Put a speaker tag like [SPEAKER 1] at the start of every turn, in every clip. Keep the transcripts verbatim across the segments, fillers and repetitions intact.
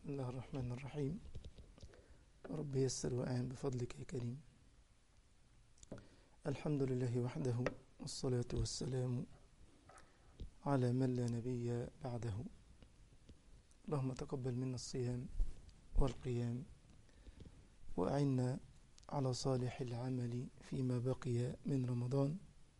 [SPEAKER 1] بسم الله الرحمن الرحيم. رب يسر وأعن بفضلك يا كريم. الحمد لله وحده، والصلاة والسلام على من لا نبي بعده. اللهم تقبل منا الصيام والقيام، وأعنا على صالح العمل فيما بقي من رمضان،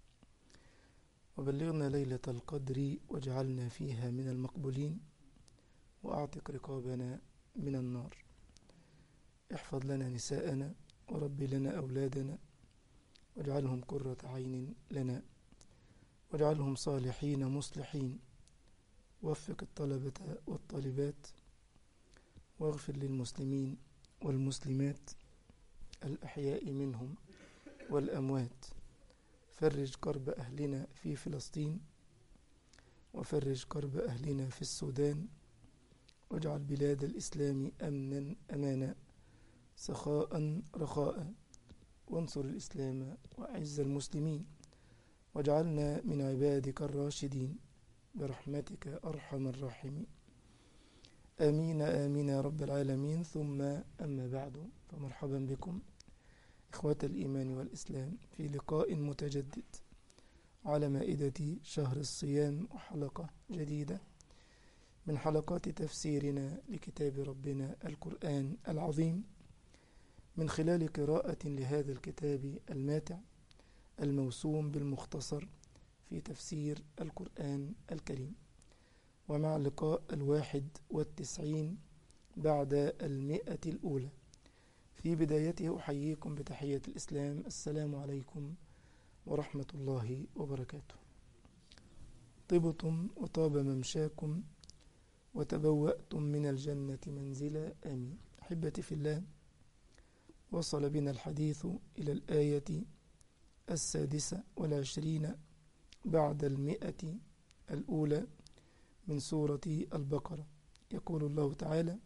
[SPEAKER 1] وبلغنا ليلة القدر واجعلنا فيها من المقبولين، وأعتق رقابنا من النار. احفظ لنا نساءنا وربي لنا أولادنا، واجعلهم قرة عين لنا، واجعلهم صالحين مصلحين. وفق الطلبة والطالبات، واغفر للمسلمين والمسلمات الأحياء منهم والأموات. فرج كرب أهلنا في فلسطين، وفرج كرب أهلنا في السودان، واجعل بلاد الإسلام أمنا أمانا، سخاء رخاء، وانصر الإسلام وأعز المسلمين، واجعلنا من عبادك الراشدين برحمتك أرحم الراحمين. آمين آمين يا رب العالمين. ثم أما بعد، فمرحبا بكم إخوة الإيمان والإسلام في لقاء متجدد على مائدة شهر الصيام، وحلقة جديدة من حلقات تفسيرنا لكتاب ربنا القرآن العظيم، من خلال قراءة لهذا الكتاب الماتع الموسوم بالمختصر في تفسير القرآن الكريم. ومع اللقاء الواحد والتسعين بعد المئة الأولى، في بدايته أحييكم بتحية الإسلام: السلام عليكم ورحمة الله وبركاته. طبتم وطاب ممشاكم وتبوأتم من الجنة منزلا، آمين. أحبتي في الله، وصل بنا الحديث إلى الآية السادسة والعشرين بعد المئة الأولى من سورة البقرة. يقول الله تعالى: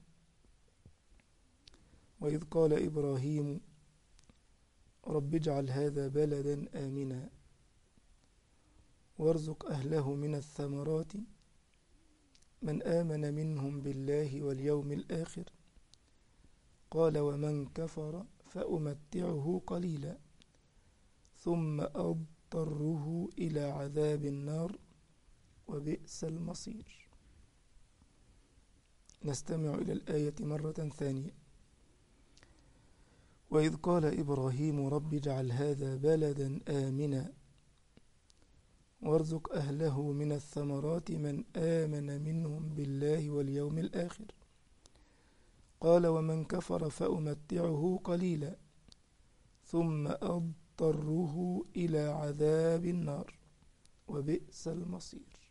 [SPEAKER 1] وإذ قال إبراهيم رب اجعل هذا بلدا آمنا وارزق أهله من الثمرات من آمن منهم بالله واليوم الآخر قال ومن كفر فأمتعه قليلا ثم أضطره إلى عذاب النار وبئس المصير. نستمع إلى الآية مرة ثانية. وإذ قال إبراهيم رب اجعل هذا بلدا آمنا وارزق أهله من الثمرات من آمن منهم بالله واليوم الآخر قال ومن كفر فأمتعه قليلا ثم أضطره إلى عذاب النار وبئس المصير.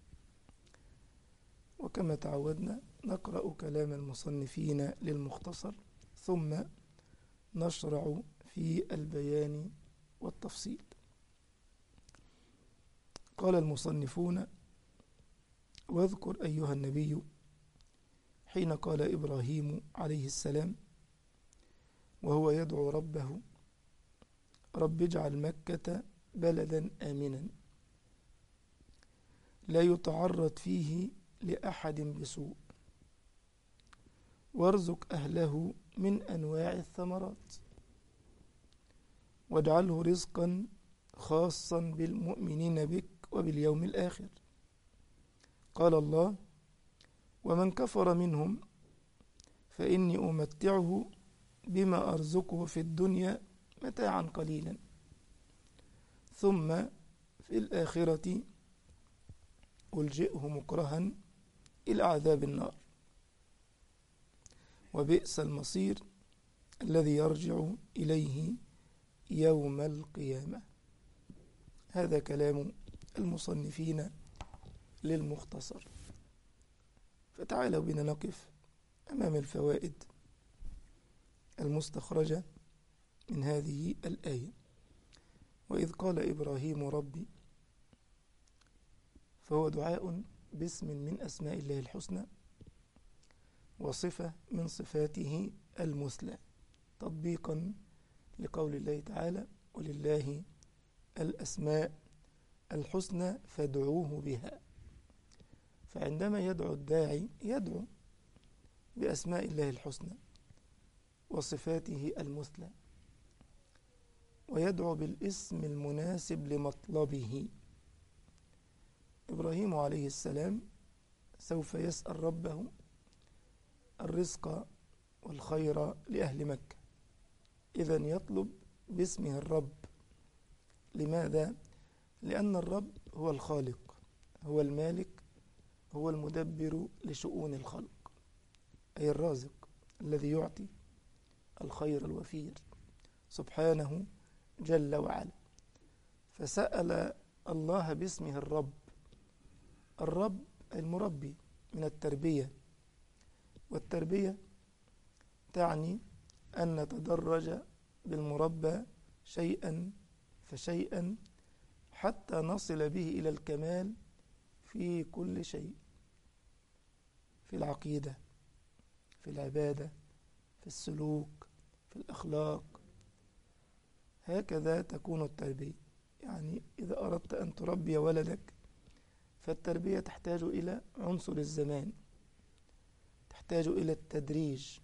[SPEAKER 1] وكما تعودنا نقرأ كلام المصنفين للمختصر، ثم نشرع في البيان والتفصيل. قال المصنفون: واذكر أيها النبي حين قال إبراهيم عليه السلام وهو يدعو ربه رب اجعل مكة بلدا آمنا لا يتعرض فيه لأحد بسوء وارزق أهله من أنواع الثمرات واجعله رزقا خاصا بالمؤمنين بك وباليوم الآخر. قال الله: ومن كفر منهم فإني أمتعه بما أرزقه في الدنيا متاعا قليلا ثم في الآخرة ألجئه مكرها إلى عذاب النار وبئس المصير الذي يرجع إليه يوم القيامة. هذا كلام المصنفين للمختصر. فتعالوا بنا نقف أمام الفوائد المستخرجة من هذه الآية. وإذ قال إبراهيم ربي، فهو دعاء باسم من أسماء الله الحسنى وصفة من صفاته المثلى، تطبيقا لقول الله تعالى: ولله الأسماء الحسنى فادعوه بها. فعندما يدعو الداعي يدعو بأسماء الله الحسنى وصفاته المثلى، ويدعو بالاسم المناسب لمطلبه. إبراهيم عليه السلام سوف يسأل ربه الرزق والخير لأهل مكة، إذن يطلب باسمه الرب. لماذا؟ لأن الرب هو الخالق، هو المالك، هو المدبر لشؤون الخلق، أي الرازق الذي يعطي الخير الوفير سبحانه جل وعلا. فسأل الله باسمه الرب. الرب المربي من التربية، والتربية تعني أن نتدرج بالمربى شيئا فشيئا حتى نصل به إلى الكمال في كل شيء، في العقيدة، في العبادة، في السلوك، في الأخلاق. هكذا تكون التربية. يعني إذا أردت أن تربي ولدك فالتربية تحتاج إلى عنصر الزمان، تحتاج إلى التدريج.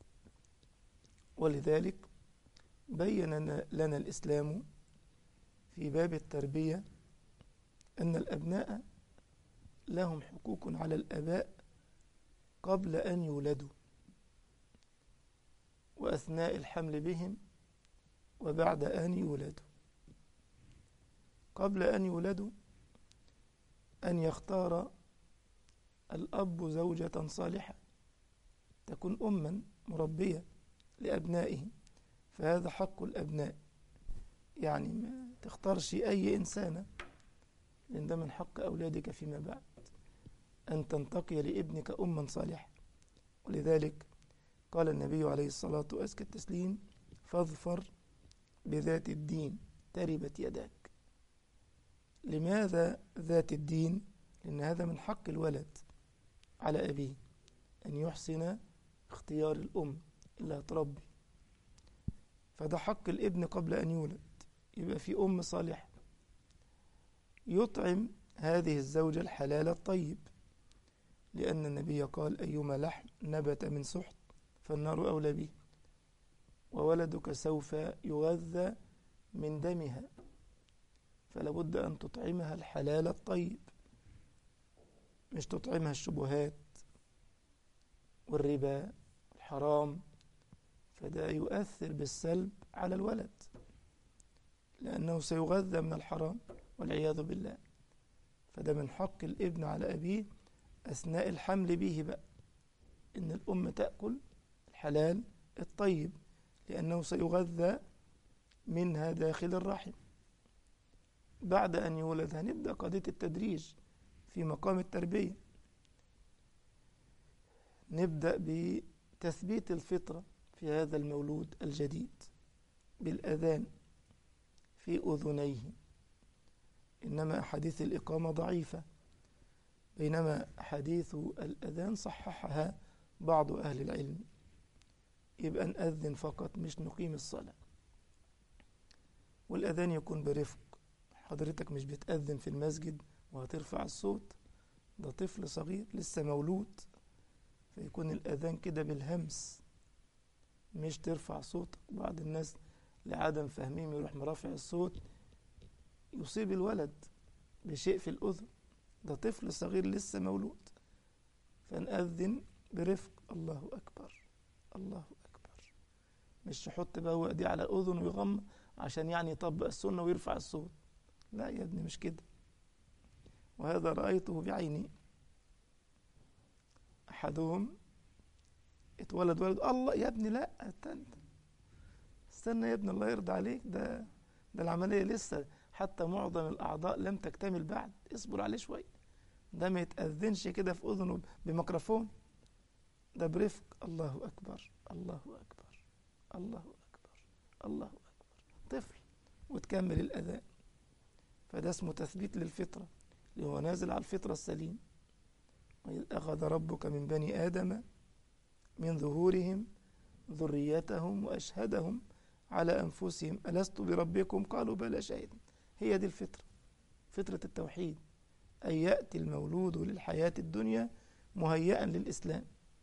[SPEAKER 1] ولذلك بين لنا الإسلام في باب التربية أن الأبناء لهم حقوق على الآباء قبل أن يولدوا، وأثناء الحمل بهم، وبعد أن يولدوا. قبل أن يولدوا أن يختار الأب زوجة صالحة تكون أما مربية لأبنائه، فهذا حق الأبناء. يعني ما تختارش أي إنسانة، لأن ده من حق أولادك فيما بعد أن تنتقي لابنك أما صالحة. ولذلك قال النبي عليه الصلاة وأزكى التسليم: فاظفر بذات الدين تربت يداك. لماذا ذات الدين؟ لأن هذا من حق الولد على أبيه أن يحسن اختيار الأم اللي هتربي، فده حق الابن قبل أن يولد. يبقى في أم صالحة يطعم هذه الزوجة الحلال الطيب، لأن النبي قال: أيما لحم نبت من سحت فالنار أولى به، وولدك سوف يغذى من دمها، فلا بد أن تطعمها الحلال الطيب، مش تطعمها الشبهات والربا الحرام، فده يؤثر بالسلب على الولد، لأنه سيغذى من الحرام والعياذ بالله. فده من حق الابن على أبيه أثناء الحمل به بقى، إن الأم تأكل الحلال الطيب، لأنه سيغذى منها داخل الرحم. بعد أن يولد هنبدأ قضية التدريج في مقام التربية. نبدأ بتثبيت الفطرة في هذا المولود الجديد بالأذان في أذنيه. إنما أحاديث الإقامة ضعيفة، بينما أحاديث الأذان صححها بعض أهل العلم. يبقى نأذن فقط، مش نقيم الصلاة. والأذان يكون برفق. حضرتك مش بتأذن في المسجد وهترفع الصوت، ده طفل صغير لسه مولود، فيكون الأذان كده بالهمس، مش ترفع صوتك. بعض الناس لعدم فهمهم يروح مرافع الصوت، يصيب الولد بشيء في الأذن، ده طفل صغير لسه مولود. فنأذن برفق: الله أكبر الله أكبر، مش يحط بقى هو ايديه على الأذن ويغم عشان يعني يطبق السنة ويرفع الصوت. لا يا ابني، مش كده. وهذا رأيته بعيني. أحدهم اتولد ولد، الله يا ابني لا استنى استنى يا ابني الله يرضى عليك، ده ده العملية لسه حتى معظم الأعضاء لم تكتمل بعد، اصبر عليه شوية. ده ما يتأذنش كده في أذنه بميكروفون، ده برفق: الله أكبر الله أكبر الله أكبر الله أكبر، طفل، وتكمل الأذان. فده اسمه تثبيت للفطرة، اللي هو نازل على الفطرة السليم. وإذ أخذ ربك من بني آدم من ظهورهم ذريتهم وأشهدهم على أنفسهم ألست بربكم قالوا بلى شهدنا. هي دي الفطرة، فطرة التوحيد، أن يأتي المولود للحياة الدنيا مهيئا للإسلام،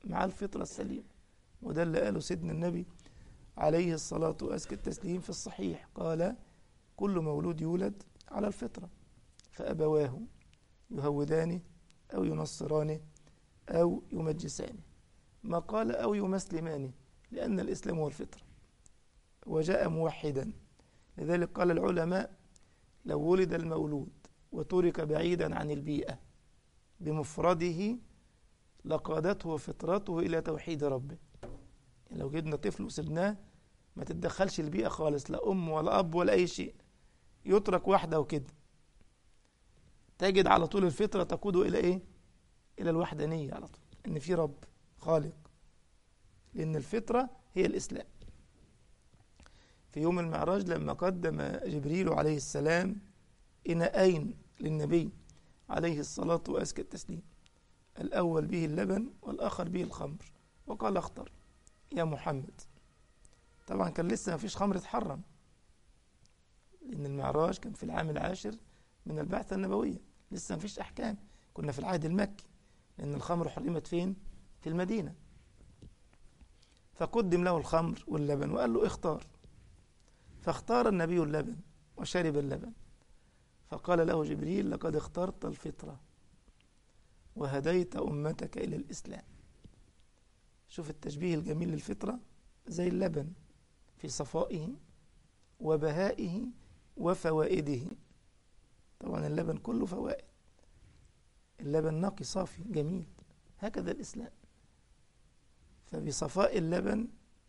[SPEAKER 1] مع الفطرة السليمة. وده اللي قاله سيدنا النبي عليه الصلاة وأزكى التسليم في الصحيح، قال كل مولود يولد على الفطرة فأبواه يهودانه أو ينصرانه أو يمجسانه، ما قال أو يمسلمانه، لأن الإسلام هو الفطرة وجاء موحدا. لذلك قال العلماء لو ولد المولود وترك بعيدا عن البيئة بمفرده لقادته فطرته إلى توحيد ربه. لو جبنا طفل وسبناه ما تتدخلش البيئة خالص، لا أم ولا أب ولا أي شيء، يترك وحده وكده، تجد على طول الفطرة تقوده إلى إيه؟ إلى الوحدانية على طول، إن في رب خالق، لأن الفطرة هي الإسلام. في يوم المعراج لما قدم جبريل عليه السلام إناءين للنبي عليه الصلاة وأزكى التسليم، الأول به اللبن والآخر به الخمر، وقال اختر يا محمد. طبعا كان لسه ما فيش خمر اتحرم، لأن المعراج كان في العام العاشر من البعثة النبوية، لسه ما فيش أحكام، كنا في العهد المكي، لأن الخمر حرمت فين؟ في المدينة. فقدم له الخمر واللبن وقال له اختار، فاختار النبي اللبن وشرب اللبن، فقال له جبريل لقد اخترت الفطرة وهديت أمتك إلى الإسلام. شوف التشبيه الجميل للفطرة، زي اللبن في صفائه وبهائه وفوائده. طبعا اللبن كله فوائد، اللبن نقي صافي جميل، هكذا الإسلام. فبصفاء اللبن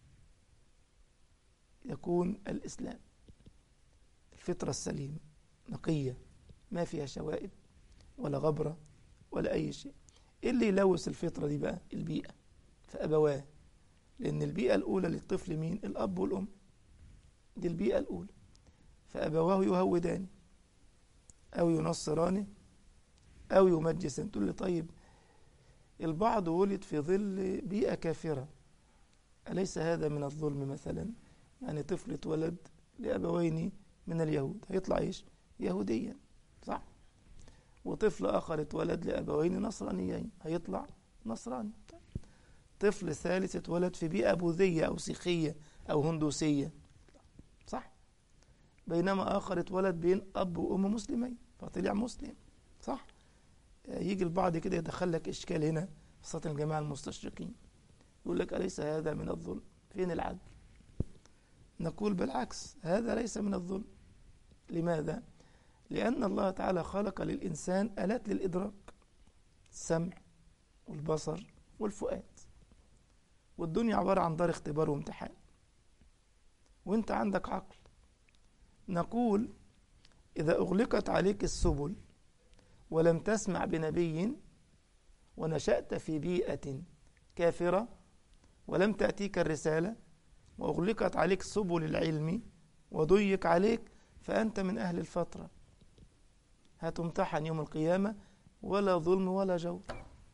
[SPEAKER 1] يكون الإسلام، الفطرة السليمة نقية ما فيها شوائب ولا غبرة ولا أي شيء. إيه اللي يلوث الفطرة دي بقى؟ البيئة، فأبواه، لأن البيئة الأولى للطفل مين؟ الأب والأم، دي البيئة الأولى. فأبواه يهودان أو ينصرانه أو يمجسان. تقول لي طيب البعض ولد في ظل بيئة كافرة، أليس هذا من الظلم مثلا؟ يعني طفل اتولد لأبوين من اليهود هيطلع إيش؟ يهوديا، صح؟ وطفل آخر اتولد لأبوين نصرانيين هيطلع نصراني. طفل ثالث اتولد في بيئة بوذية أو سيخية أو هندوسية، صح؟ بينما آخر اتولد بين أب وأم مسلمين فطلع مسلم، صح؟ يجي البعض كده يدخل لك إشكال هنا، خاصة الجماعة المستشرقين، يقول لك أليس هذا من الظلم؟ فين العدل؟ نقول بالعكس، هذا ليس من الظلم. لماذا؟ لأن الله تعالى خلق للإنسان آلات للإدراك، السمع والبصر والفؤاد، والدنيا عبارة عن دار اختبار وامتحان، وانت عندك عقل. نقول إذا أغلقت عليك السبل ولم تسمع بنبي ونشأت في بيئة كافرة ولم تأتيك الرسالة وأغلقت عليك سبل العلم وضيق عليك، فأنت من أهل الفترة، هتمتحن يوم القيامة ولا ظلم ولا جور.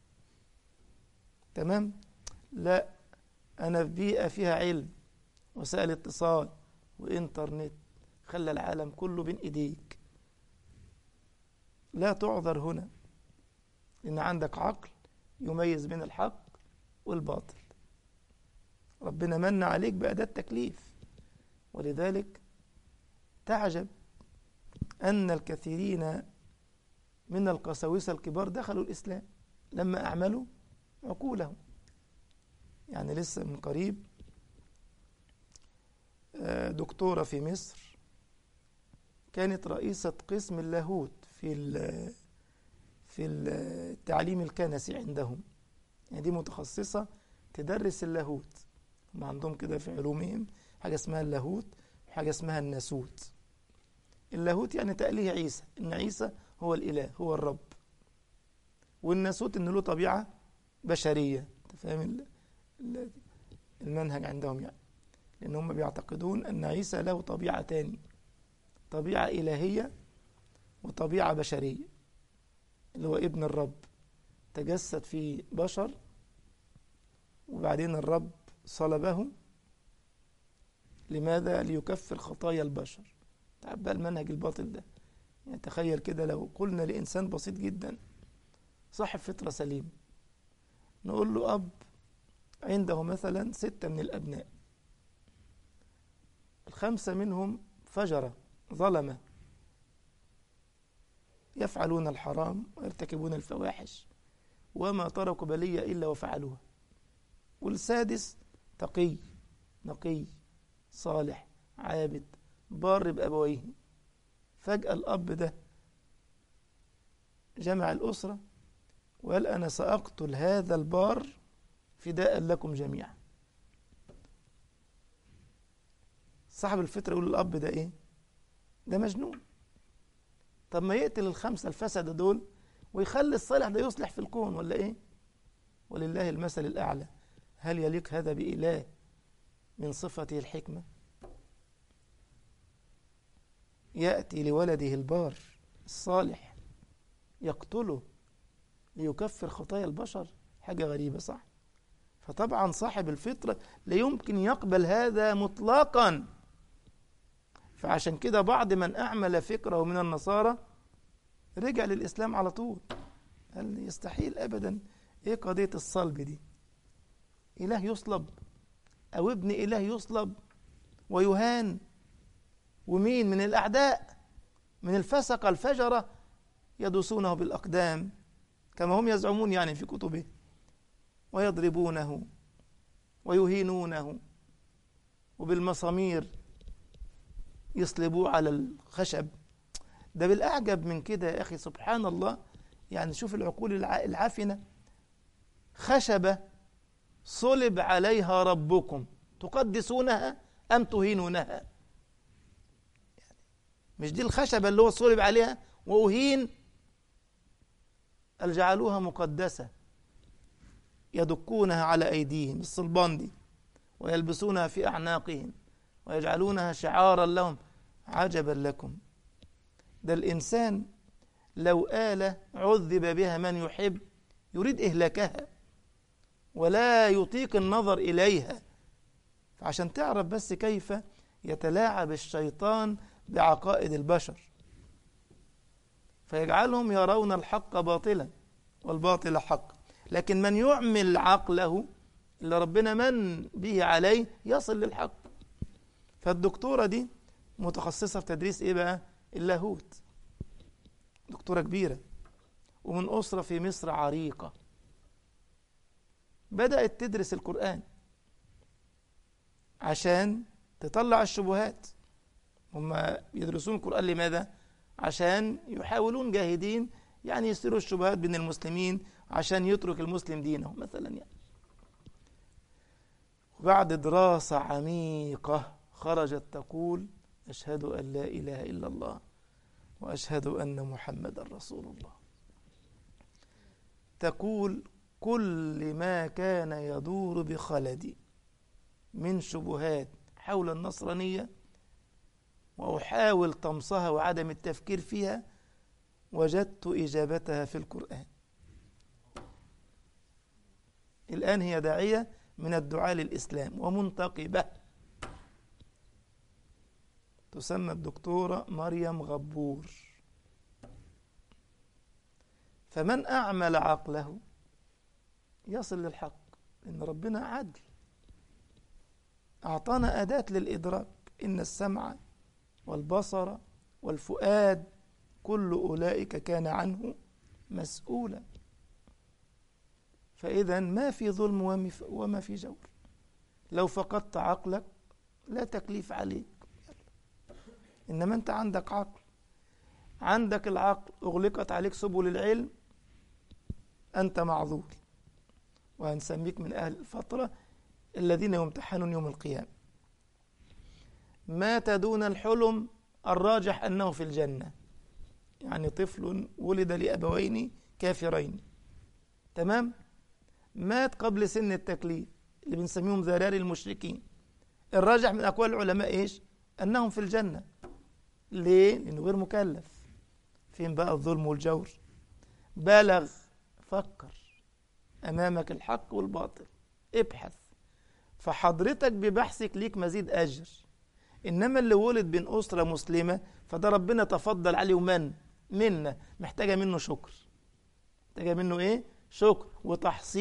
[SPEAKER 1] تمام؟ لا، أنا في بيئة فيها علم، وسائل اتصال وإنترنت، خلى العالم كله بين إيديك، لا تعذر هنا، لأن عندك عقل يميز بين الحق والباطل. ربنا من عليك بأداة تكليف. ولذلك تعجب أن الكثيرين من القساوسة الكبار دخلوا الإسلام لما أعملوا عقولهم. يعني لسه من قريب دكتورة في مصر كانت رئيسة قسم اللاهوت في في التعليم الكنسي عندهم، يعني دي متخصصة تدرس اللاهوت. هم عندهم كده في علومهم حاجة اسمها اللاهوت وحاجة اسمها الناسوت. اللاهوت يعني تأليه عيسى، إن عيسى هو الإله هو الرب، والناسوت إنه له طبيعة بشرية. تفهم المنهج عندهم يعني، لأن هم بيعتقدون أن عيسى له طبيعتان، طبيعة إلهية وطبيعة بشرية، اللي هو ابن الرب تجسد في بشر، وبعدين الرب صلبه. لماذا؟ ليكفر خطايا البشر. تعب المنهج الباطل ده. يعني تخيل كده لو قلنا لإنسان بسيط جدا صاحب فطرة سليم، نقول له أب عنده مثلا ستة من الأبناء، الخمسة منهم فجرة ظلمة يفعلون الحرام ويرتكبون الفواحش وما تركوا بلية إلا وفعلوها، والسادس تقي نقي صالح عابد بار بأبويه. فجأة الأب ده جمع الأسرة وقال أنا سأقتل هذا البار فداء لكم جميعا. صاحب الفطرة يقول الأب ده إيه؟ ده مجنون. طب ما يقتل الخمسة الفسدة دول ويخلي الصالح ده يصلح في الكون ولا إيه؟ ولله المثل الأعلى. هل يليق هذا بإله من صفته الحكمة؟ يأتي لولده البار الصالح يقتله ليكفر خطايا البشر؟ حاجة غريبة صح؟ فطبعا صاحب الفطرة لا يمكن يقبل هذا مطلقا. فعشان كده بعض من أعمل فكره من النصارى رجع للإسلام على طول، قال يستحيل أبدا. إيه قضية الصلب دي؟ إله يصلب أو ابن إله يصلب ويهان؟ ومين من الأعداء من الفسقة الفجرة يدوسونه بالأقدام كما هم يزعمون يعني في كتبه، ويضربونه ويهينونه وبالمسامير يصلبوه على الخشب. ده بالأعجب من كده يا أخي سبحان الله. يعني شوف العقول العافنة، خشبة صلب عليها ربكم تقدسونها أم تهينونها؟ مش دي الخشبة اللي هو صلب عليها وأهين؟ جعلوها مقدسة يدكونها على أيديهم الصلبان دي ويلبسونها في أعناقهم ويجعلونها شعارا لهم. عجبا لكم. ده الإنسان لو آل عذب بها من يحب يريد إهلاكها ولا يطيق النظر إليها. فعشان تعرف بس كيف يتلاعب الشيطان بعقائد البشر فيجعلهم يرون الحق باطلا والباطل حق. لكن من يعمل عقله اللي ربنا من به عليه يصل للحق. فالدكتورة دي متخصصة في تدريس إيه بقى؟ اللاهوت، دكتورة كبيرة ومن أسرة في مصر عريقة، بدأت تدرس القرآن عشان تطلع الشبهات. هم يدرسون القرآن لماذا؟ عشان يحاولون جاهدين يعني يستروا الشبهات بين المسلمين عشان يترك المسلم دينه مثلا يعني. وبعد دراسة عميقة خرجت تقول أشهد أن لا إله إلا الله وأشهد أن محمد رسول الله. تقول كل ما كان يدور بخلدي من شبهات حول النصرانية وأحاول طمسها وعدم التفكير فيها وجدت إجابتها في القرآن. الآن هي داعية من الدعاء للإسلام ومنتقبة، تسمى الدكتورة مريم غبور. فمن أعمل عقله يصل للحق، إن ربنا عدل أعطانا أداة للإدراك، إن السمع والبصر والفؤاد كل أولئك كان عنه مسؤولا. فإذا ما في ظلم وما في جور. لو فقدت عقلك لا تكليف عليك، إنما أنت عندك عقل، عندك العقل أغلقت عليك سبل العلم، أنت معذور، وهنسميك من أهل الفترة الذين يمتحنون يوم القيامة. مات دون الحلم الراجح أنه في الجنة، يعني طفل ولد لأبوين كافرين، تمام؟ مات قبل سن التكليف اللي بنسميهم ذراري المشركين، الراجح من أقوال العلماء إيش؟ أنهم في الجنة. ليه؟ لأنه غير مكلف. فين بقى الظلم والجور؟ بلغ، فكر، أمامك الحق والباطل، ابحث. فحضرتك ببحثك ليك مزيد أجر. إنما اللي ولد بين أسرة مسلمة فده ربنا تفضل عليه ومن منا، محتاجة منه شكر، محتاجة منه إيه؟ شكر وتحصيل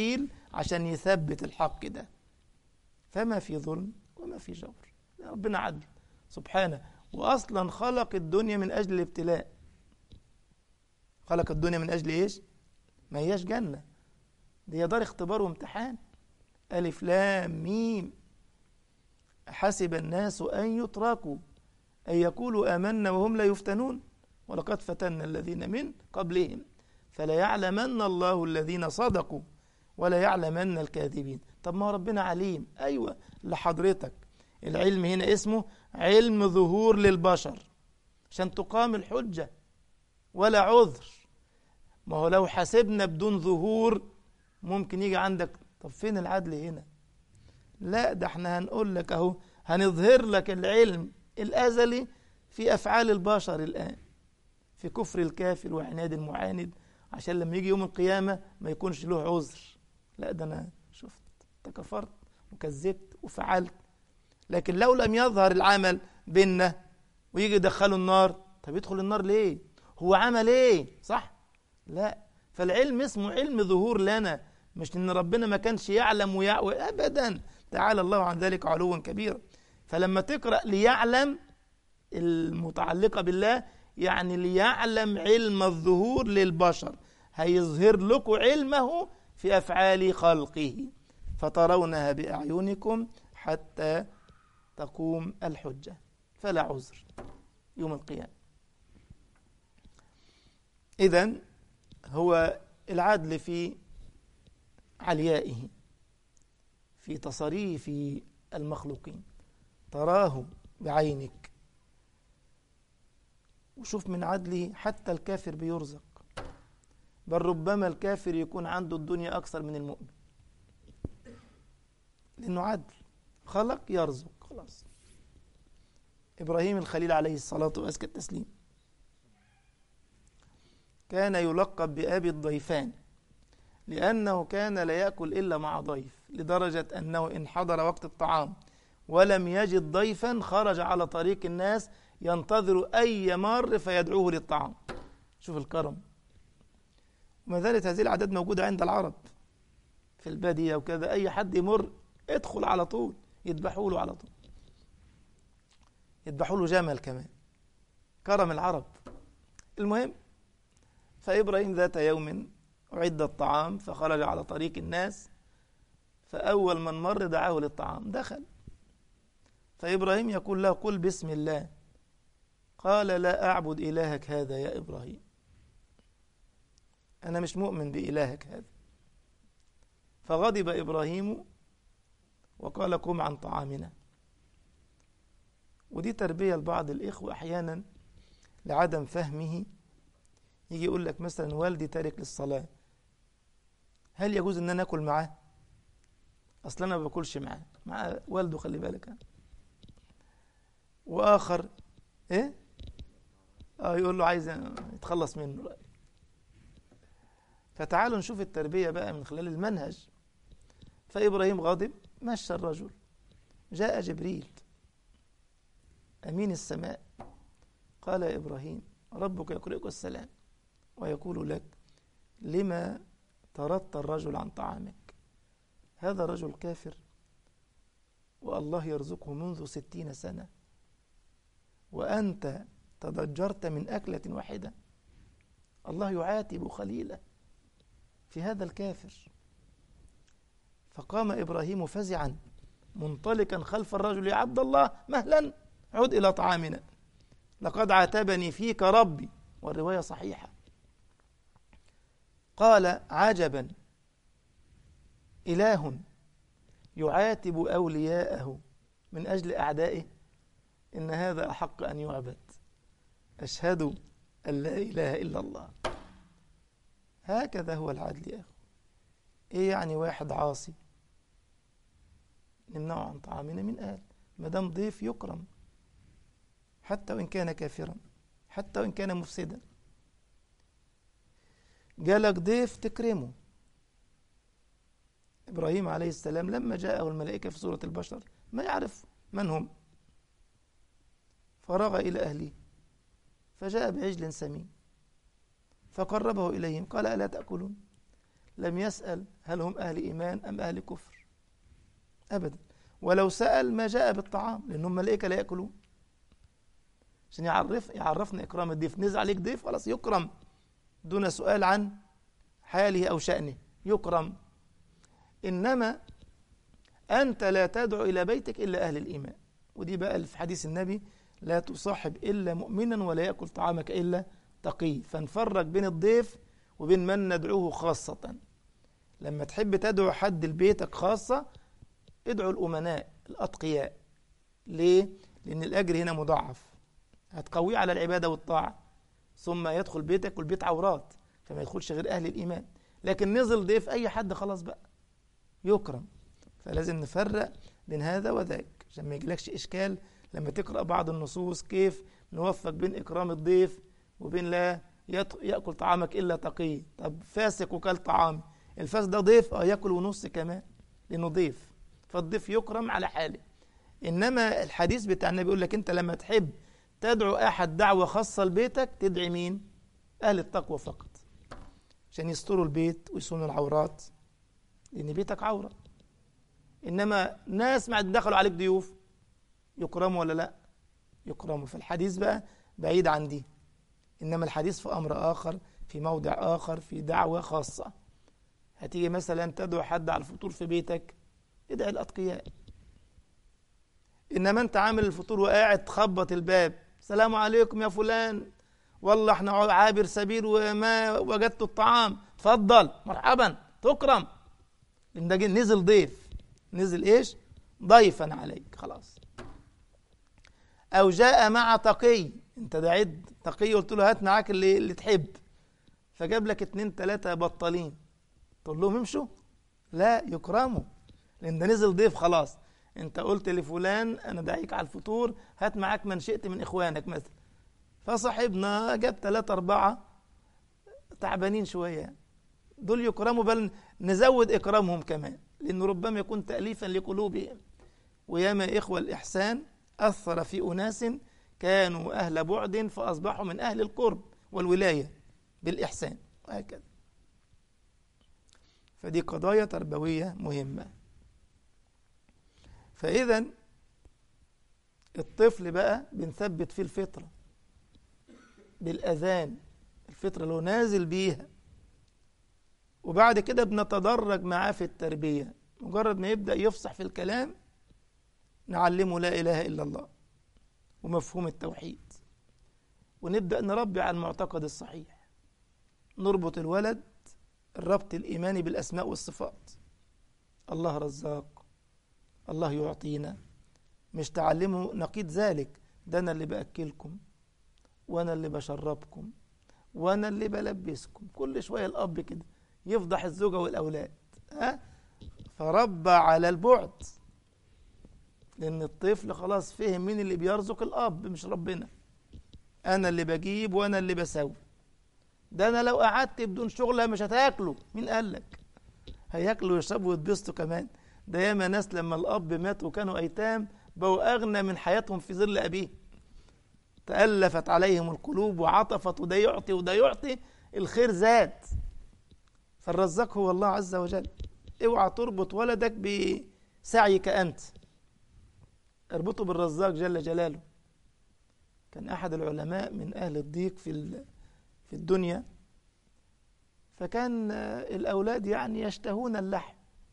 [SPEAKER 1] عشان يثبت الحق ده. فما في ظلم وما في جور، ربنا عدل سبحانه. وأصلا خلق الدنيا من أجل الابتلاء. خلق الدنيا من أجل إيش؟ ما هياش جنة، دي دار اختبار وامتحان. ألف لام ميم، حسب الناس أن يتركوا أن يقولوا آمنا وهم لا يفتنون ولقد فتنا الذين من قبلهم فلا يعلمن الله الذين صدقوا ولا يعلمن الكاذبين. طب ما ربنا عليم. أيوة لحضرتك، العلم هنا اسمه علم ظهور للبشر عشان تقام الحجة ولا عذر. ما هو لو حسبنا بدون ظهور ممكن يجي عندك طب فين العدل هنا؟ لا، ده احنا هنقول لك اهو، هنظهر لك العلم الأزلي في أفعال البشر الآن، في كفر الكافر وعناد المعاند، عشان لما يجي يوم القيامة ما يكونش له عذر. لا، ده أنا شفت تكفرت وكذبت وفعلت. لكن لو لم يظهر العمل بيننا ويجي يدخله النار، طب يدخل النار ليه؟ هو عمل ايه؟ صح؟ لا، فالعلم اسمه علم ظهور لنا، مش ان ربنا ما كانش يعلم ويعوى ابدا، تعالى الله عن ذلك علوا كبيرا. فلما تقرأ ليعلم المتعلقة بالله، يعني ليعلم علم الظهور للبشر، هيظهر لكم علمه في أفعال خلقه فترونها بأعينكم حتى تقوم الحجة، فلا عذر يوم القيامة. إذن هو العدل في عليائه، في تصريف المخلوقين، تراه بعينك وشوف من عدله حتى الكافر بيرزق، بل ربما الكافر يكون عنده الدنيا أكثر من المؤمن، لأنه عدل، خلق يرزق خلاص. إبراهيم الخليل عليه الصلاة وأزكى التسليم كان يلقب بأبي الضيفان، لأنه كان لا يأكل إلا مع ضيف، لدرجة أنه إن حضر وقت الطعام ولم يجد ضيفا خرج على طريق الناس ينتظر أي مار فيدعوه للطعام. شوف الكرم. وما زالت هذه العادات موجودة عند العرب في البادية وكذا، أي حد يمر ادخل على طول، يذبحوا له على طول، يذبحوا له جمل كمان، كرم العرب. المهم، فإبراهيم ذات يوم أعد الطعام فخرج على طريق الناس، فأول من مر دعاه للطعام، دخل، فإبراهيم يقول له قل بسم الله، قال لا أعبد إلهك هذا يا إبراهيم، أنا مش مؤمن بإلهك هذا. فغضب إبراهيم وقال قم عن طعامنا. ودي تربية لبعض الإخوة أحيانا لعدم فهمه، يجي يقول لك مثلا والدي تارك للصلاة، هل يجوز أن أنا أكل معاه؟ أصلا أنا ما باكلش معاه، مع والده، خلي بالك. وآخر إيه؟ آه يقول له عايز يتخلص منه. فتعالوا نشوف التربية بقى من خلال المنهج. فإبراهيم غاضب، مشى الرجل، جاء جبريل أمين السماء قال يا إبراهيم ربك يقرئك السلام ويقول لك لما طردت الرجل عن طعامك؟ هذا رجل كافر والله يرزقه منذ ستين سنة وأنت تضجرت من أكلة واحدة. الله يعاتب خليله في هذا الكافر. فقام إبراهيم فزعا منطلقا خلف الرجل، يا عبد الله مهلا، عد إلى طعامنا، لقد عاتبني فيك ربي، والرواية صحيحة. قال عجبا، إله يعاتب أولياءه من أجل أعدائه، إن هذا أحق أن يعبد، أشهد أن لا إله إلا الله. هكذا هو العدل يا أخو. إيه يعني واحد عاصي نمنعه عن طعامنا؟ من قال؟ مدام ضيف يكرم حتى وإن كان كافرا، حتى وإن كان مفسدا. جالك ضيف تكرمه. إبراهيم عليه السلام لما جاءه الملائكة في سورة البشر ما يعرف من هم، فرغ إلى أهله فجاء بعجل سمين فقربه إليهم قال ألا تأكلون؟ لم يسأل هل هم أهل إيمان أم أهل كفر أبدا، ولو سأل ما جاء بالطعام، لأنهم ملائكة لا يأكلون، عشان يعرف يعرفنا إكرام الضيف. نزل عليك ضيف خلاص يكرم دون سؤال عن حاله أو شأنه، يكرم. إنما أنت لا تدعو إلى بيتك إلا أهل الإيمان، ودي بقى في حديث النبي لا تصاحب إلا مؤمنا ولا يأكل طعامك إلا تقي. فنفرق بين الضيف وبين من ندعوه خاصة. لما تحب تدعو حد لبيتك خاصة ادعو الأمناء الأتقياء. ليه؟ لأن الأجر هنا مضاعف، هتقويه على العبادة والطاعة، ثم يدخل بيتك والبيت عورات فما يدخلش غير أهل الإيمان. لكن نزل ضيف أي حد خلاص بقى يكرم. فلازم نفرق بين هذا وذاك عشان ما يجيلكش إشكال لما تقرأ بعض النصوص كيف نوفق بين إكرام الضيف وبين لا يأكل طعامك إلا تقي. طب فاسق وكل طعام، الفاسق ده ضيف اه يأكل ونص كمان لأنه ضيف، فالضيف يكرم على حاله. إنما الحديث بتاع النبي يقول لك أنت لما تحب تدعو أحد دعوة خاصة لبيتك تدعي مين؟ أهل التقوى فقط، عشان يستروا البيت ويصونوا العورات، لأن بيتك عورة. إنما ناس ما دخلوا عليك ضيوف يكرموا ولا لا؟ يكرموا. في الحديث بقى بعيد عن دي، إنما الحديث في أمر آخر، في موضع آخر، في دعوة خاصة. هتيجي مثلا تدعو حد على الفطور في بيتك ادعي الأتقياء. إنما أنت عامل الفطور وقاعد تخبط الباب، السلام عليكم يا فلان، والله احنا عابر سبيل وما وجدت الطعام، تفضل مرحبا تكرم، لأن ده نزل ضيف، نزل إيش؟ ضيفا عليك خلاص. أو جاء مع تقي، أنت دعيت تقي قلت له هات معاك اللي, اللي تحب، فجاب لك اتنين تلاتة بطالين، تقول لهم امشوا؟ لا، يكرموا، لأن ده نزل ضيف خلاص. أنت قلت لفلان أنا دعيك على الفطور هات معاك من شئت من إخوانك مثلا، فصاحبنا جاب ثلاثة أربعة تعبانين شوية، دول يكرموا، بل نزود إكرامهم كمان، لأنه ربما يكون تأليفا لقلوبهم. وياما إخوة الإحسان أثر في أناس كانوا أهل بعد فأصبحوا من أهل القرب والولاية بالإحسان، وهكذا. فدي قضايا تربوية مهمة. فإذا الطفل بقى بنثبت فيه الفطرة بالأذان، الفطرة اللي هو نازل بيها، وبعد كده بنتدرج معاه في التربية. مجرد ما يبدأ يفصح في الكلام نعلمه لا إله إلا الله ومفهوم التوحيد، ونبدأ نربي على المعتقد الصحيح. نربط الولد الربط الإيماني بالأسماء والصفات، الله رزاق، الله يعطينا، مش تعلمه نقيض ذلك، ده أنا اللي بأكلكم وأنا اللي بشربكم وأنا اللي بلبسكم. كل شوية الأب كده يفضح الزوجة والأولاد، ها؟ فربى على البعد، لأن الطفل خلاص فهم مين اللي بيرزق، الأب مش ربنا. أنا اللي بجيب وأنا اللي بسوي، ده أنا لو قعدت بدون شغلة مش هتاكلوا، مين قالك؟ هياكلوا ويشربوا ويتبسطوا كمان. ده ياما ناس لما الأب مات وكانوا أيتام بقوا أغنى من حياتهم في ظل أبيه، تألفت عليهم القلوب وعطفت، وده يعطي وده يعطي، الخير زاد. فالرزاق هو الله عز وجل. اوعى تربط ولدك بسعيك أنت، اربطه بالرزاق جل جلاله. كان أحد العلماء من أهل الضيق في في الدنيا، فكان الأولاد يعني يشتهون اللحم،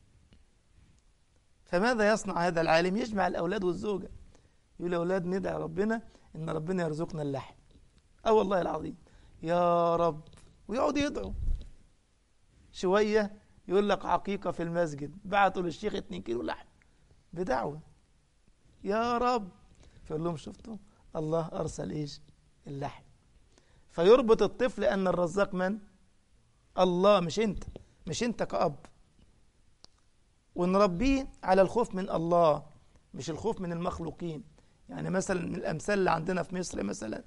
[SPEAKER 1] فماذا يصنع هذا العالم؟ يجمع الأولاد والزوجة، يقول الأولاد ندعي ربنا إن ربنا يرزقنا اللحم. أه والله العظيم، يا رب، ويقعد يدعو شوية، يقول لك عقيقة في المسجد، بعتوا للشيخ اتنين كيلو لحم بدعوة، يا رب، فيقول لهم شفتوا الله أرسل إيش؟ اللحم. فيربط الطفل أن الرزاق من؟ الله، مش أنت، مش أنت كأب. ونربيه على الخوف من الله، مش الخوف من المخلوقين. يعني مثلا من الأمثال اللي عندنا في مصر، مثلا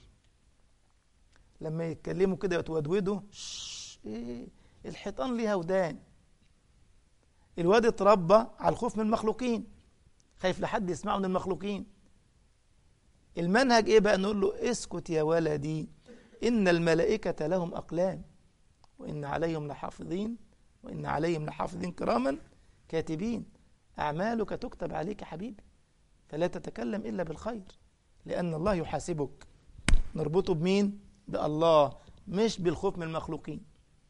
[SPEAKER 1] لما يتكلموا كده يتودودوا، إيه، الحيطان ليها ودان. الواد اتربى على الخوف من المخلوقين، خايف لحد يسمعه من المخلوقين. المنهج ايه بقى؟ نقول له اسكت يا ولدي، إن الملائكة لهم أقلام وإن عليهم لحافظين وإن عليهم لحافظين كراما كاتبين. أعمالك تكتب عليك حبيبي، فلا تتكلم إلا بالخير، لأن الله يحاسبك. نربطه بمين؟ بالله، مش بالخوف من المخلوقين.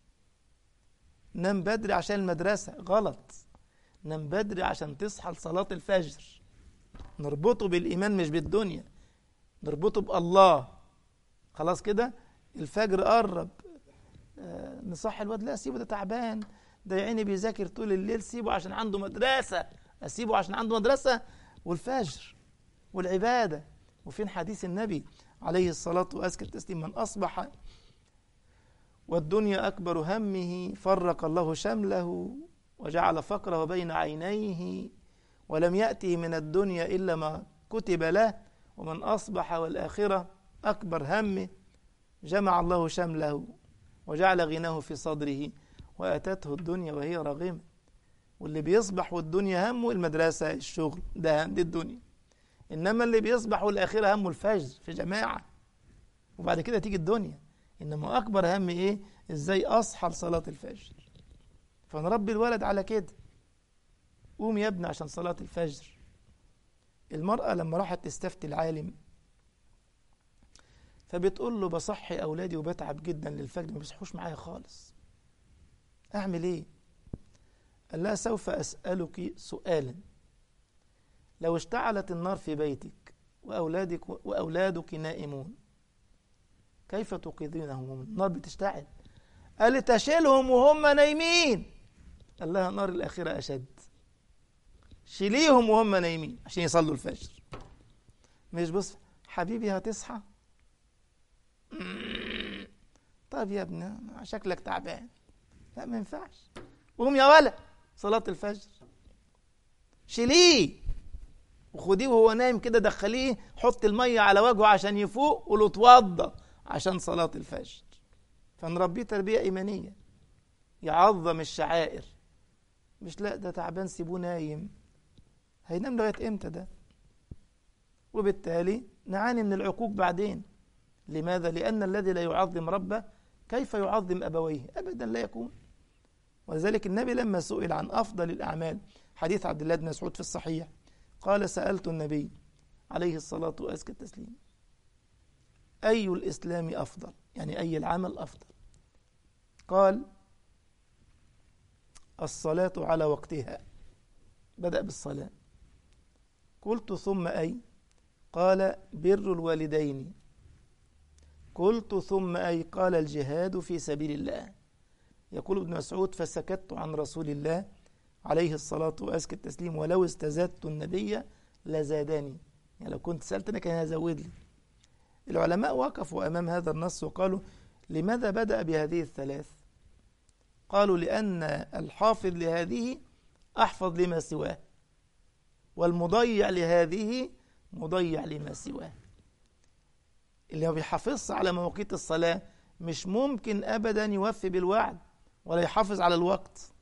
[SPEAKER 1] نام بدري عشان المدرسة، غلط. نام بدري عشان تصحى لصلاة الفجر. نربطه بالإيمان مش بالدنيا، نربطه بالله. خلاص كده الفجر قرب، آه نصحي الواد، لا سيبه ده تعبان، ده يا عيني بيذاكر طول الليل، سيبه عشان عنده مدرسة، أسيبه عشان عنده مدرسة؟ والفجر والعبادة. وفين حديث النبي عليه الصلاة وأزكى التسليم؟ من أصبح والدنيا أكبر همه فرق الله شمله وجعل فقره بين عينيه ولم يأته من الدنيا إلا ما كتب له. ومن أصبح والآخرة أكبر همه جمع الله شمله وجعل غناه في صدره وأتته الدنيا وهي راغمة. واللي بيصبح والدنيا همه المدرسة الشغل، ده هم دي الدنيا. إنما اللي بيصبح والآخرة همه الفجر في جماعة، وبعد كده تيجي الدنيا. إنما أكبر هم إيه؟ إزاي أصحى لصلاة الفجر. فنربي الولد على كده. قوم يا ابني عشان صلاة الفجر. المرأة لما راحت تستفتي العالم فبتقول له بصحي أولادي وبتعب جدا للفجر، ما بيصحوش معايا خالص، أعمل إيه؟ قال لها سوف أسألك سؤالا. لو اشتعلت النار في بيتك وأولادك وأولادك نائمون كيف توقظينهم؟ النار بتشتعل. قال تشيلهم وهم نايمين. قال لها نار الآخرة أشد، شيليهم وهم نايمين عشان يصلوا الفجر. مش بص حبيبي هتصحى، طب يا ابني شكلك تعبان، لا ما ينفعش، قوم يا ولد صلاة الفجر. شيليه وخديه وهو نايم كده، دخليه حط المية على وجهه عشان يفوق، وله اتوضى عشان صلاة الفجر. فنربيه تربية إيمانية، يعظم الشعائر. مش لا ده تعبان سيبوه نايم، هينام لغاية امتى ده؟ وبالتالي نعاني من العقوق بعدين. لماذا؟ لأن الذي لا يعظم ربه كيف يعظم أبويه؟ أبدا لا يكون. ولذلك النبي لما سئل عن أفضل الأعمال، حديث عبد الله بن مسعود في الصحيح، قال سألت النبي عليه الصلاة وأزكى التسليم أي الإسلام أفضل؟ يعني أي العمل أفضل؟ قال الصلاة على وقتها، بدأ بالصلاة. قلت ثم أي؟ قال بر الوالدين. قلت ثم أي؟ قال الجهاد في سبيل الله. يقول ابن مسعود فسكت عن رسول الله عليه الصلاة وأزكى التسليم ولو استزدت النبي لزادني، يعني لو كنت سألتني كان يزود لي. العلماء وقفوا أمام هذا النص وقالوا لماذا بدأ بهذه الثلاث؟ قالوا لأن الحافظ لهذه أحفظ لما سواه، والمضيع لهذه مضيع لما سواه. اللي ما بيحافظش على مواقيت الصلاة مش ممكن أبدا يوفي بالوعد ولا يحافظ على الوقت.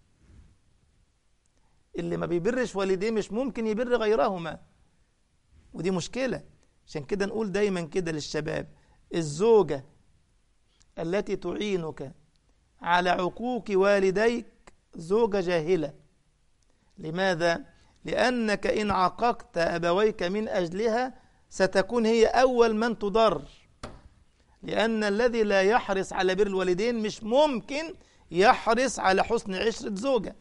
[SPEAKER 1] اللي ما بيبرش والديه مش ممكن يبر غيرهما، ودي مشكلة. عشان كده نقول دايما كده للشباب، الزوجة التي تعينك على عقوق والديك زوجة جاهلة. لماذا؟ لأنك إن عاققت أبويك من أجلها ستكون هي أول من تضر، لأن الذي لا يحرص على بر الوالدين مش ممكن يحرص على حسن عشرة زوجة.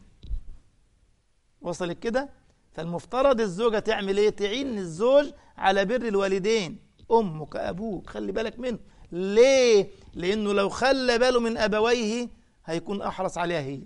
[SPEAKER 1] وصلت كده؟ فالمفترض الزوجة تعمل ايه؟ تعين الزوج على بر الوالدين، أمك أبوك خلي بالك منه. ليه؟ لأنه لو خلى باله من أبويه هيكون أحرص عليها هي.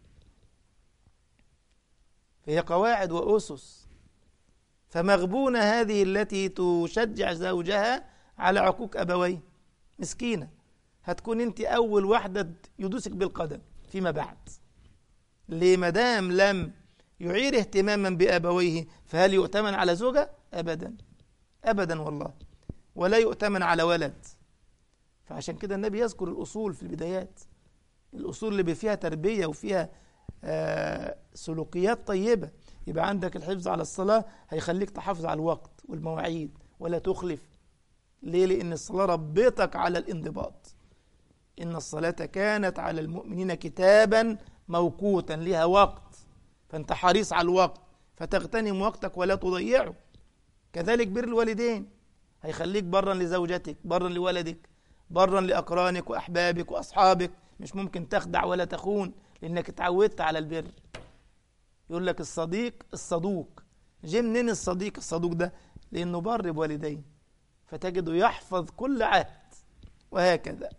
[SPEAKER 1] فهي قواعد وأسس. فمغبونة هذه التي تشجع زوجها على عقوق أبويه، مسكينة، هتكون انت أول واحدة يدوسك بالقدم فيما بعد. ليه؟ مدام لم يعير اهتماما بأبويه فهل يؤتمن على زوجة؟ أبدا أبدا والله، ولا يؤتمن على ولد. فعشان كده النبي يذكر الأصول في البدايات، الأصول اللي فيها تربية وفيها آه سلوكيات طيبة. يبقى عندك الحفظ على الصلاة هيخليك تحافظ على الوقت والمواعيد ولا تخلف. ليه؟ لأن الصلاة ربطك على الانضباط. إن الصلاة كانت على المؤمنين كتابا موقوتا لها وقت، فأنت حريص على الوقت فتغتنم وقتك ولا تضيعه. كذلك بر الوالدين هيخليك برا لزوجتك، برا لولدك، برا لأقرانك وأحبابك وأصحابك. مش ممكن تخدع ولا تخون لأنك اتعودت على البر. يقول لك الصديق الصدوق. جه منين الصديق الصدوق ده؟ لأنه بر بوالديه، فتجده يحفظ كل عهد، وهكذا.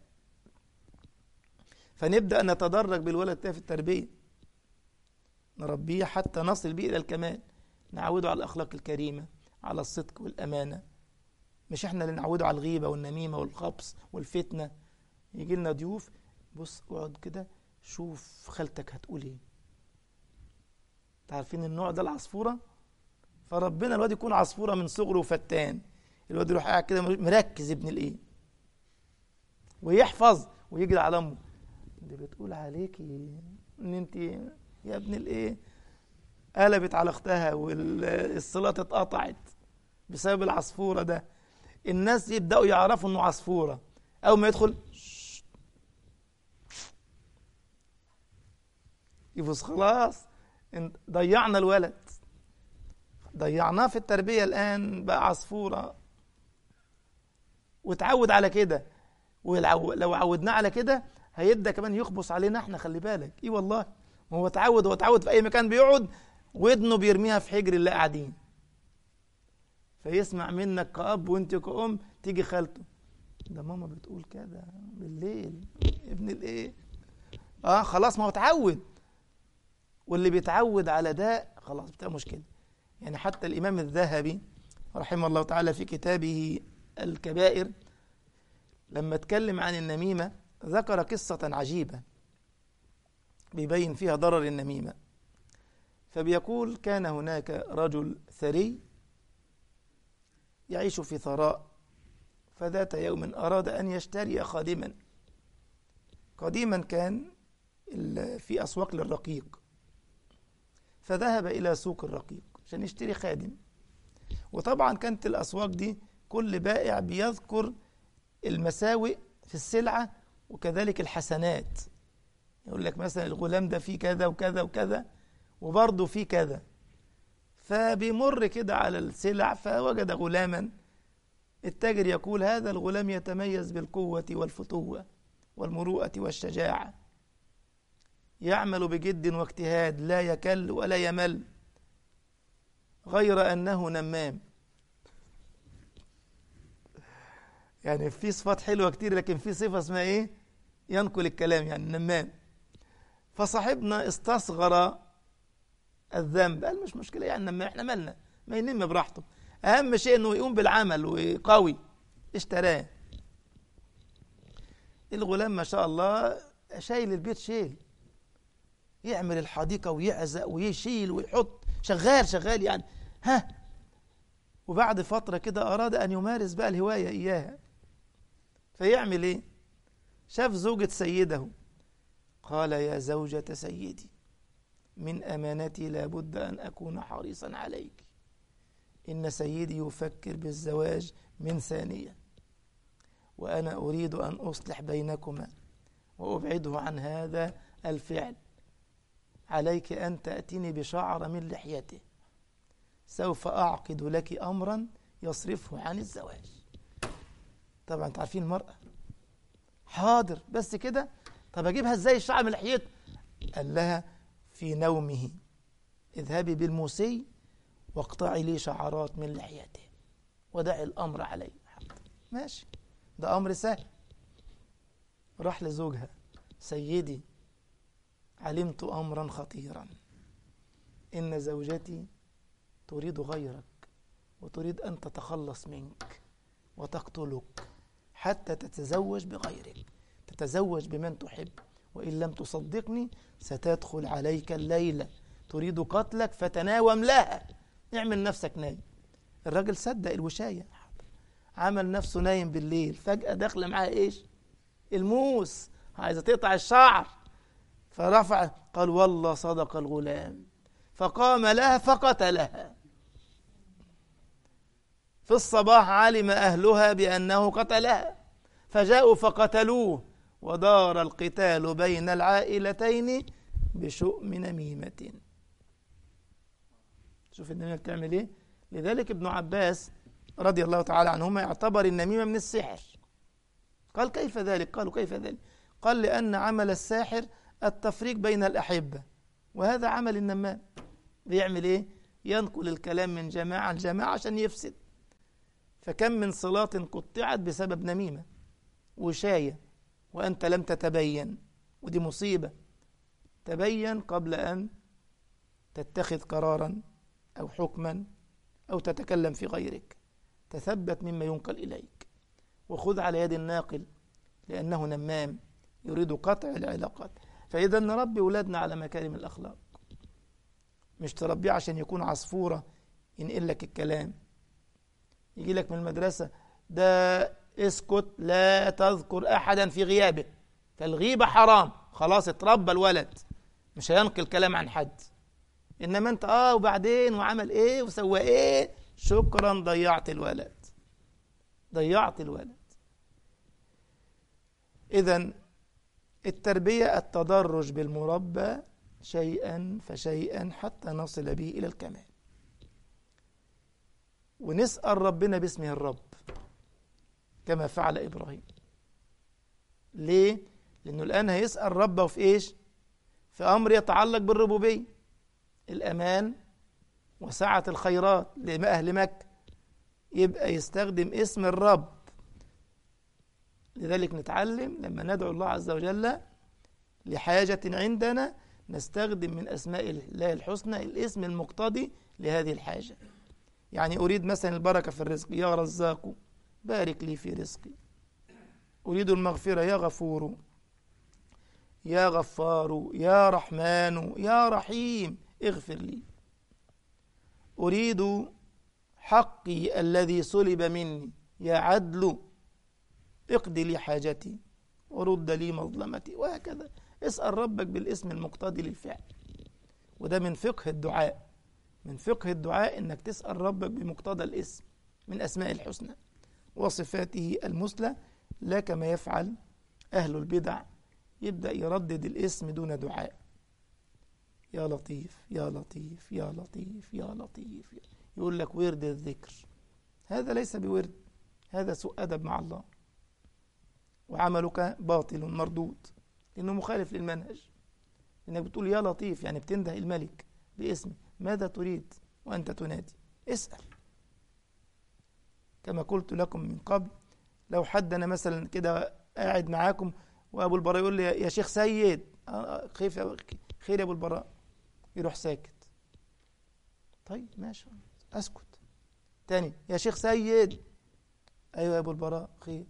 [SPEAKER 1] فنبدأ نتدرج بالولد ده في التربية، نربيه حتى نصل به إلى الكمال، نعوده على الأخلاق الكريمة، على الصدق والأمانة. مش احنا اللي نعوده على الغيبة والنميمة والخبص والفتنة. يجي لنا ضيوف، بص اقعد كده شوف خالتك هتقول ايه. تعرفين النوع ده العصفورة؟ فربنا الواد يكون عصفورة من صغره وفتان، الواد يروح قاعد كده مركز ابن الايه، ويحفظ ويجري على امه، دي بتقول عليكي ان انت يا ابن الايه. قلبت على اختها والصلات اتقطعت بسبب العصفورة ده. الناس يبدأوا يعرفوا انه عصفورة، اول ما يدخل يفوز، خلاص ضيعنا الولد، ضيعناه في التربية. الآن بقى عصفورة وتعود على كده، ولو عودناه على كده هيبدأ كمان يخبص علينا احنا. خلي بالك، ايه والله، ما هو تعود، هو تعود في اي مكان بيقعد ودنه بيرميها في حجر اللي قاعدين، فيسمع منك كأب وانت كأم. تيجي خالته، ده ماما بتقول كده بالليل، ابن الايه. اه خلاص، ما هو تعود، واللي بيتعود على ده خلاص بتبقى مشكلة. يعني حتى الإمام الذهبي رحمه الله تعالى في كتابه الكبائر لما اتكلم عن النميمة ذكر قصة عجيبة بيبين فيها ضرر النميمة. فبيقول: كان هناك رجل ثري يعيش في ثراء، فذات يوم أراد أن يشتري خادما. قديما كان في أسواق للرقيق، فذهب إلى سوق الرقيق عشان يشتري خادم. وطبعا كانت الأسواق دي كل بائع بيذكر المساوئ في السلعة وكذلك الحسنات. يقول لك مثلا الغلام ده فيه كذا وكذا وكذا وبرضه فيه كذا. فبيمر كده على السلع فوجد غلاما، التاجر يقول: هذا الغلام يتميز بالقوة والفتوة والمروءة والشجاعة، يعمل بجد واجتهاد، لا يكل ولا يمل، غير أنه نمام. يعني في صفات حلوة كتير، لكن في صفة اسمها إيه؟ ينقل الكلام، يعني نمام. فصاحبنا استصغر الذنب، قال: مش مشكلة يعني نمام، احنا مالنا، ما ينم براحته، أهم شيء إنه يقوم بالعمل وقوي. اشتراه. الغلام ما شاء الله شايل البيت، شيل، يعمل الحديقة ويعزق ويشيل ويحط، شغال شغال يعني ها. وبعد فترة كده أراد أن يمارس بقى الهواية إياها، فيعمل إيه؟ شاف زوجة سيده، قال: يا زوجة سيدي، من أمانتي لابد أن أكون حريصا عليك، إن سيدي يفكر بالزواج من ثانية، وأنا أريد أن أصلح بينكما وأبعده عن هذا الفعل. عليك أن تأتيني بشعر من لحيته، سوف أعقد لك أمرا يصرفه عن الزواج. طبعا تعرفين المرأة، حاضر بس كده. طب أجيبها إزاي الشعر من لحيته؟ قال لها: في نومه اذهبي بالموسي واقطعي لي شعرات من لحيته ودعي الأمر علي. ماشي، ده أمر سهل. راح لزوجها: سيدي، علمت أمرا خطيرا، إن زوجتي تريد غيرك وتريد أن تتخلص منك وتقتلك حتى تتزوج بغيرك، تتزوج بمن تحب، وإن لم تصدقني ستدخل عليك الليلة تريد قتلك فتناوم لها، اعمل نفسك نايم. الراجل صدق الوشاية، عمل نفسه نايم بالليل، فجأة داخله معاه إيش؟ الموس، عايزة تقطع الشعر. فرفع، قال: والله صدق الغلام، فقام لها فقتلها. في الصباح علم أهلها بأنه قتلها، فجاءوا فقتلوه، ودار القتال بين العائلتين بشؤم نميمة. شوف النميمة بتعمل ايه. لذلك ابن عباس رضي الله تعالى عنهما يعتبر النميمة من السحر. قال كيف ذلك؟ قالوا كيف ذلك؟ قال لأن عمل الساحر التفريق بين الأحبة، وهذا عمل النمام. بيعمل ايه؟ ينقل الكلام من جماعة لجماعة عشان يفسد. فكم من صلات قطعت بسبب نميمة وشاية وأنت لم تتبين، ودي مصيبة. تبين قبل أن تتخذ قرارا أو حكما أو تتكلم في غيرك. تثبت مما ينقل إليك، وخذ على يد الناقل لأنه نمام يريد قطع العلاقات. فإذا نربي أولادنا على مكارم الأخلاق، مش تربيه عشان يكون عصفورة ينقل لك الكلام. يجي لك من المدرسة ده اسكت لا تذكر أحدا في غيابه، فالغيبة حرام. خلاص اتربى الولد مش هينقل كلام عن حد. إنما أنت آه وبعدين وعمل إيه وسوى إيه، شكرا ضيعت الولد، ضيعت الولد. إذن التربية التدرج بالمربى شيئا فشيئا حتى نصل به إلى الكمال. ونسأل ربنا باسمه الرب كما فعل إبراهيم. ليه؟ لأنه الآن هيسأل ربه في إيش؟ في أمر يتعلق بالربوبية، الأمان وسعة الخيرات لأهل مكة، يبقى يستخدم اسم الرب. لذلك نتعلم لما ندعو الله عز وجل لحاجة عندنا نستخدم من أسماء الله الحسنى الاسم المقتضي لهذه الحاجة. يعني أريد مثلا البركة في الرزق، يا رزاق بارك لي في رزقي. أريد المغفرة، يا غفور يا غفار يا رحمن يا رحيم اغفر لي. أريد حقي الذي سلب مني، يا عدل اقضي لي حاجتي ورد لي مظلمتي. وهكذا اسأل ربك بالاسم المقتضي للفعل. وده من فقه الدعاء، من فقه الدعاء انك تسأل ربك بمقتضى الاسم من أسماء الحسنى وصفاته المثلى، لا كما يفعل أهل البدع، يبدأ يردد الاسم دون دعاء. يا لطيف يا لطيف يا لطيف يا لطيف، يقول لك ورد الذكر. هذا ليس بورد، هذا سوء أدب مع الله، وعملك باطل مردود لأنه مخالف للمنهج. لأنك بتقول يا لطيف يعني بتنده الملك باسمه، ماذا تريد وأنت تنادي؟ اسأل. كما قلت لكم من قبل، لو حد أنا مثلا كده قاعد معاكم وأبو البراء يقول لي يا شيخ سيد، خير يا خير يا أبو البراء، يروح ساكت. طيب ماشي أسكت. تاني يا شيخ سيد، أيوة يا أبو البراء خير،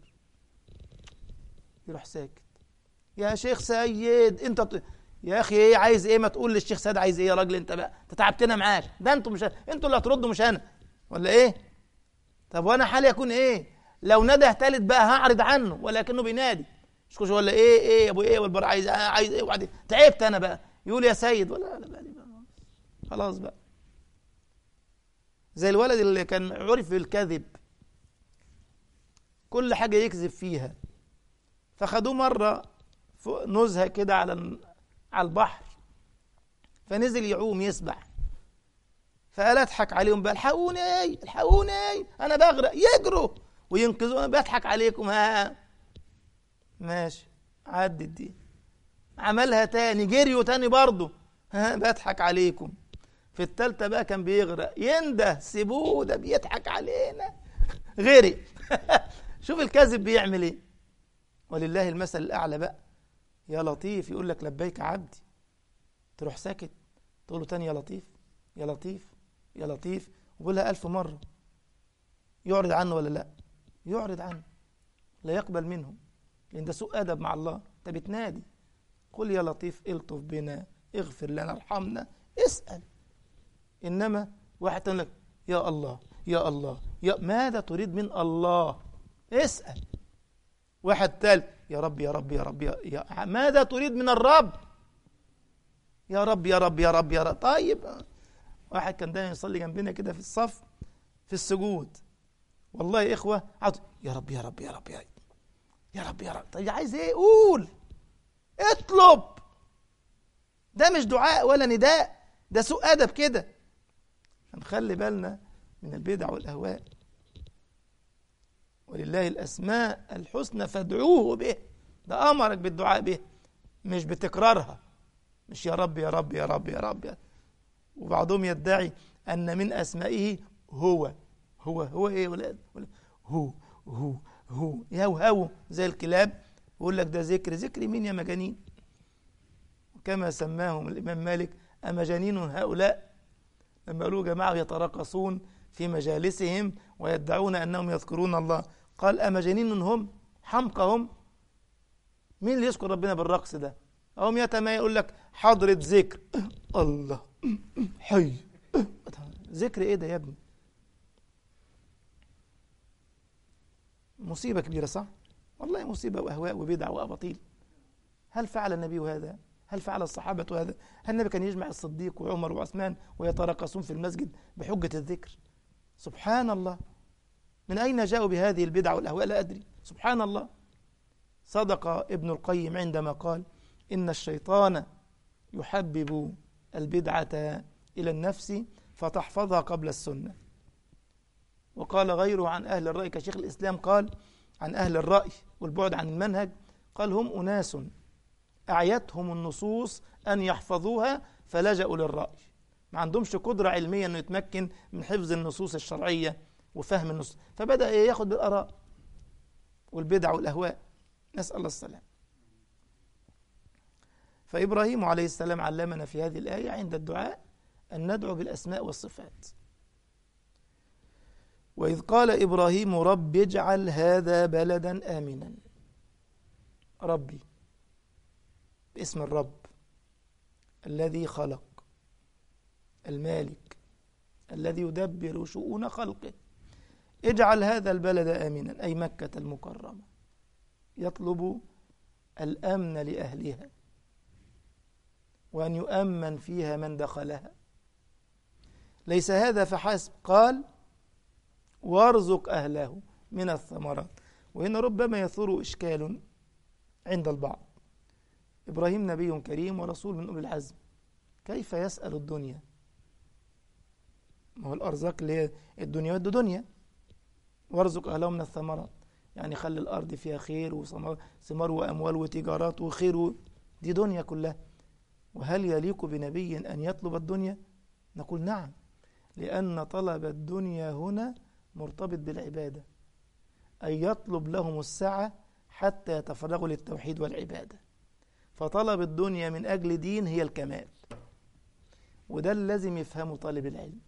[SPEAKER 1] يروح ساكت. يا شيخ سيد انت ت... يا اخي ايه عايز ايه؟ ما تقول للشيخ سيد عايز ايه يا راجل انت بقى، انت تعبتنا معاك. ده انتوا مش انتوا اللي هتردوا مش انا ولا ايه؟ طب وانا حالي يكون ايه؟ لو نده ثالث بقى هعرض عنه ولكنه بينادي مش كوش ولا ايه ايه يا ابو ايه والبر عايز آه عايز ايه. وبعدين تعبت انا بقى يقول يا سيد ولا لا بقى, بقى خلاص بقى. زي الولد اللي كان عرف بالكذب، كل حاجه يكذب فيها. فخدوه مره فوق نزهه كده على على البحر، فنزل يعوم يسبح، فقال اضحك عليهم بقى الحقوني الحقوني انا بغرق، يجروا وينقذوا، انا بضحك عليكم. ها ماشي عدت دي، عملها تاني جريوا تاني برضه، ها بضحك عليكم. في التالتة بقى كان بيغرق، ينده سيبوه ده بيضحك علينا، غرق. شوف الكذب بيعمل ايه. ولله المثل الاعلى بقى، يا لطيف يقول لك لبيك عبدي، تروح ساكت تقول له تاني يا لطيف يا لطيف يا لطيف، وبقولها ألف مرة. يعرض عنه ولا لا؟ يعرض عنه، لا يقبل منه، لأن ده سوء أدب مع الله. أنت بتنادي قل يا لطيف الطف بنا اغفر لنا ارحمنا، اسأل. إنما واحد يقول لك يا الله يا الله يا ماذا تريد من الله؟ اسأل. واحد تالت يا رب يا رب يا رب يا, يا ماذا تريد من الرب؟ يا رب يا رب يا رب يا رب. طيب واحد كان دايما يصلي جنبنا كده في الصف في السجود، والله يا إخوة عطوا يا رب يا رب يا رب يا رب يا رب يا رب. طيب عايز ايه؟ قول اطلب. ده مش دعاء ولا نداء، ده سوء أدب كده. هنخلي بالنا من البدع والأهواء. ولله الأسماء الحسنى فادعوه به، ده أمرك بالدعاء به مش بتكرارها، مش يا رب يا رب يا رب يا رب يا. وبعضهم يدعي أن من أسمائه هو هو هو إيه ولاد هو هو هو يهوهو زي الكلاب، يقول لك ده ذكر. ذكر مين يا مجانين؟ كما سماهم الإمام مالك أمجانين هؤلاء، لما قالوا جماعة يتراقصون في مجالسهم ويدعون أنهم يذكرون الله، قال أمجانين هم؟ حمقى هم؟ مين اللي يذكر ربنا بالرقص ده؟ أهم يتما يقول لك حضرة ذكر الله حي. ذكر إيه ده يا ابني؟ مصيبة كبيرة صح؟ والله مصيبة وأهواء وبدع وأباطيل. هل فعل النبي هذا؟ هل فعل الصحابة هذا؟ هل النبي كان يجمع الصديق وعمر وعثمان ويتراقصون في المسجد بحجة الذكر؟ سبحان الله، من أين جاءوا بهذه البدع والأهواء لا أدري. سبحان الله. صدق ابن القيم عندما قال إن الشيطان يحبب البدعة إلى النفس فتحفظها قبل السنة. وقال غيره عن أهل الرأي كشيخ الإسلام، قال عن أهل الرأي والبعد عن المنهج، قال هم أناس أعيتهم النصوص أن يحفظوها فلجأوا للرأي، ما عندهمش قدرة علمية أنه يتمكن من حفظ النصوص الشرعية وفهم النصوص، فبدأ ياخد بالآراء والبدع والأهواء، نسأل الله السلام. فإبراهيم عليه السلام علمنا في هذه الآية عند الدعاء أن ندعو بالأسماء والصفات. وإذ قال إبراهيم رب اجعل هذا بلدا آمنا، ربي باسم الرب الذي خلق، المالك الذي يدبر شؤون خلقه، اجعل هذا البلد آمنا أي مكة المكرمة، يطلب الأمن لأهلها وأن يؤمن فيها من دخلها. ليس هذا فحسب، قال وارزق أهله من الثمرات. وهنا ربما يثور إشكال عند البعض، إبراهيم نبي كريم ورسول من أولي العزم، كيف يسأل الدنيا؟ ما هو الأرزاق اللي هي الدنيا والد دنيا، وارزق أهله من الثمرات، يعني خلي الأرض فيها خير وثمار وأموال وتجارات وخير و... دي دنيا كلها. وهل يليق بنبي أن يطلب الدنيا؟ نقول نعم، لأن طلب الدنيا هنا مرتبط بالعبادة، أي يطلب لهم السعة حتى يتفرغوا للتوحيد والعبادة. فطلب الدنيا من أجل دين هي الكمال، وده لازم يفهمه طالب العلم،